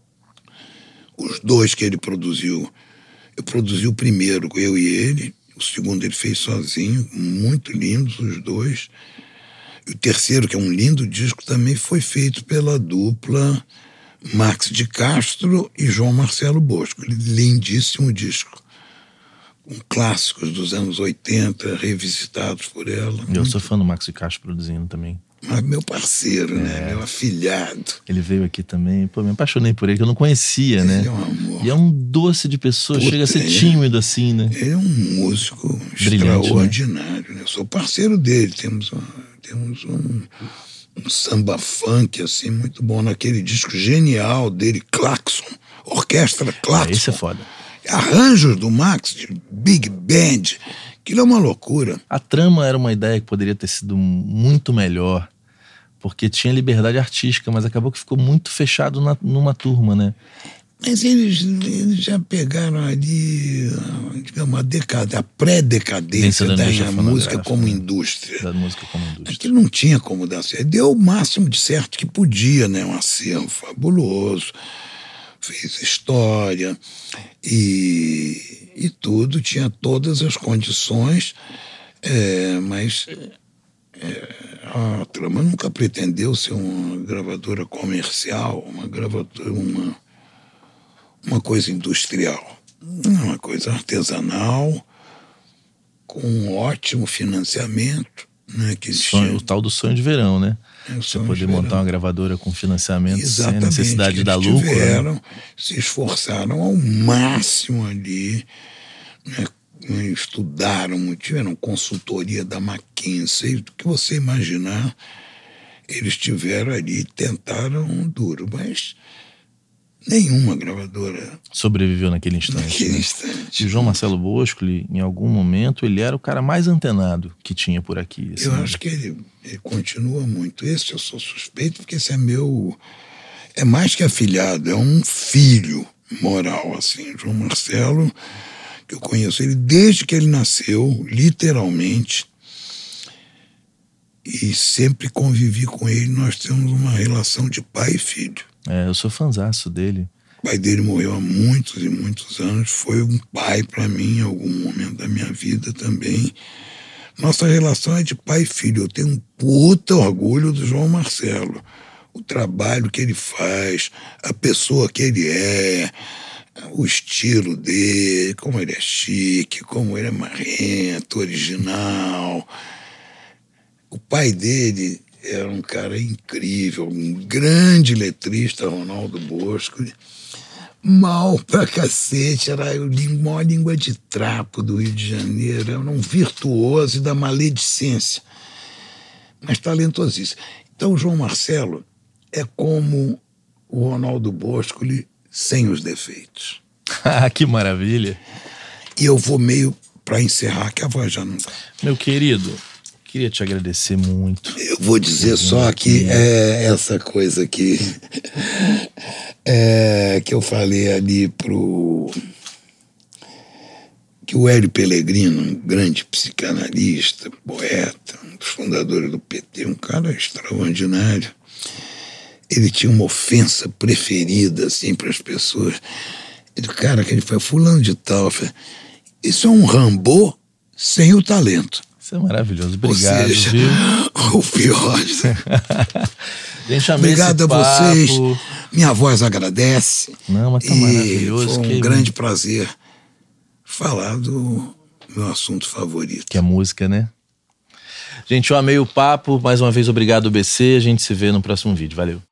Speaker 3: Os dois que ele produziu. Eu produzi o primeiro, eu e ele. O segundo ele fez sozinho. Muito lindos os dois. E o terceiro, que é um lindo disco, também foi feito pela dupla Max de Castro e João Marcelo Bosco. Lindíssimo disco. Com clássicos dos anos oitenta, revisitados por ela.
Speaker 1: Eu sou fã do Max de Castro produzindo também.
Speaker 3: Mas meu parceiro,
Speaker 1: É.
Speaker 3: né? Meu afilhado.
Speaker 1: Ele veio aqui também, pô, me apaixonei por ele, que eu não conhecia, né?
Speaker 3: Ele é um amor.
Speaker 1: E é um doce de pessoa,
Speaker 3: Puta,
Speaker 1: chega a ser
Speaker 3: é.
Speaker 1: tímido assim, né?
Speaker 3: Ele é um músico
Speaker 1: Brilhante,
Speaker 3: extraordinário, né? Eu sou parceiro dele. Temos, uma, temos um, um samba funk, assim, muito bom. Naquele disco genial dele, Claxon. Orquestra Claxon.
Speaker 1: É, esse é foda.
Speaker 3: Arranjos do Max, de Big Band. Aquilo é uma loucura.
Speaker 1: A trama era uma ideia que poderia ter sido muito melhor, porque tinha liberdade artística, mas acabou que ficou muito fechado na, numa turma, né?
Speaker 3: Mas eles, eles já pegaram ali, digamos, a, decad... a pré-decadência
Speaker 1: Da
Speaker 3: da,
Speaker 1: indústria
Speaker 3: música
Speaker 1: fonográfica,
Speaker 3: como
Speaker 1: né?
Speaker 3: indústria.
Speaker 1: Da música como indústria.
Speaker 3: Aquilo não tinha como dar certo. Deu o máximo de certo que podia, né? Um acervo fabuloso. Fez história e, e tudo, tinha todas as condições, é, mas é, a Trama nunca pretendeu ser uma gravadora comercial, uma gravadora, uma, uma coisa industrial, uma coisa artesanal, com um ótimo financiamento, né, que
Speaker 1: Sonho, o tal do sonho de verão, né?
Speaker 3: É o
Speaker 1: Você
Speaker 3: sonho
Speaker 1: poder
Speaker 3: de
Speaker 1: montar
Speaker 3: verão.
Speaker 1: uma gravadora com financiamento
Speaker 3: Exatamente,
Speaker 1: sem necessidade
Speaker 3: que
Speaker 1: de dar
Speaker 3: eles
Speaker 1: lucro.
Speaker 3: tiveram,
Speaker 1: Né?
Speaker 3: se esforçaram ao máximo ali, né, estudaram muito, tiveram consultoria da McKinsey, do que você imaginar, eles tiveram ali, tentaram duro, mas nenhuma gravadora
Speaker 1: Sobreviveu naquele instante.
Speaker 3: naquele
Speaker 1: né?
Speaker 3: instante.
Speaker 1: E o João Marcelo Bosco, ele, em algum momento, ele era o cara mais antenado que tinha por aqui. assim.
Speaker 3: Eu acho que ele, ele continua muito. Esse eu sou suspeito, porque esse é meu... É mais que afilhado, é um filho moral, assim. João Marcelo, que eu conheço ele desde que ele nasceu, literalmente, e sempre convivi com ele. Nós temos uma relação de pai e filho.
Speaker 1: É, eu sou fanzaço dele.
Speaker 3: O pai dele morreu há muitos e muitos anos. Foi um pai para mim em algum momento da minha vida também. Nossa relação é de pai e filho. Eu tenho um puta orgulho do João Marcelo. O trabalho que ele faz, a pessoa que ele é, o estilo dele, como ele é chique, como ele é marrento, original. O pai dele era um cara incrível, um grande letrista, Ronaldo Bosco. Mal pra cacete, era a maior língua de trapo do Rio de Janeiro, era um virtuoso da maledicência, mas talentosíssimo. Então o João Marcelo é como o Ronaldo Bosco sem os defeitos.
Speaker 1: Que maravilha.
Speaker 3: E eu vou meio para encerrar, que a voz já não dá.
Speaker 1: Meu querido, queria te agradecer muito.
Speaker 3: Eu vou dizer só que é essa coisa que, é, que eu falei ali pro... que o Hélio Pellegrino, um grande psicanalista, poeta, um dos fundadores do P T, um cara extraordinário, ele tinha uma ofensa preferida, assim, para as pessoas. Ele, cara, que ele foi fulano de tal, falei, isso é um Rambo sem o talento.
Speaker 1: Isso é maravilhoso, obrigado.
Speaker 3: Ou seja,
Speaker 1: viu?
Speaker 3: O pior.
Speaker 1: Gente,
Speaker 3: obrigado a vocês. Minha voz agradece.
Speaker 1: Não, mas tá
Speaker 3: e
Speaker 1: maravilhoso.
Speaker 3: Foi um
Speaker 1: que...
Speaker 3: grande prazer falar do meu assunto favorito.
Speaker 1: Que é a música, né? Gente, eu amei o papo. Mais uma vez, obrigado, B C. A gente se vê no próximo vídeo. Valeu.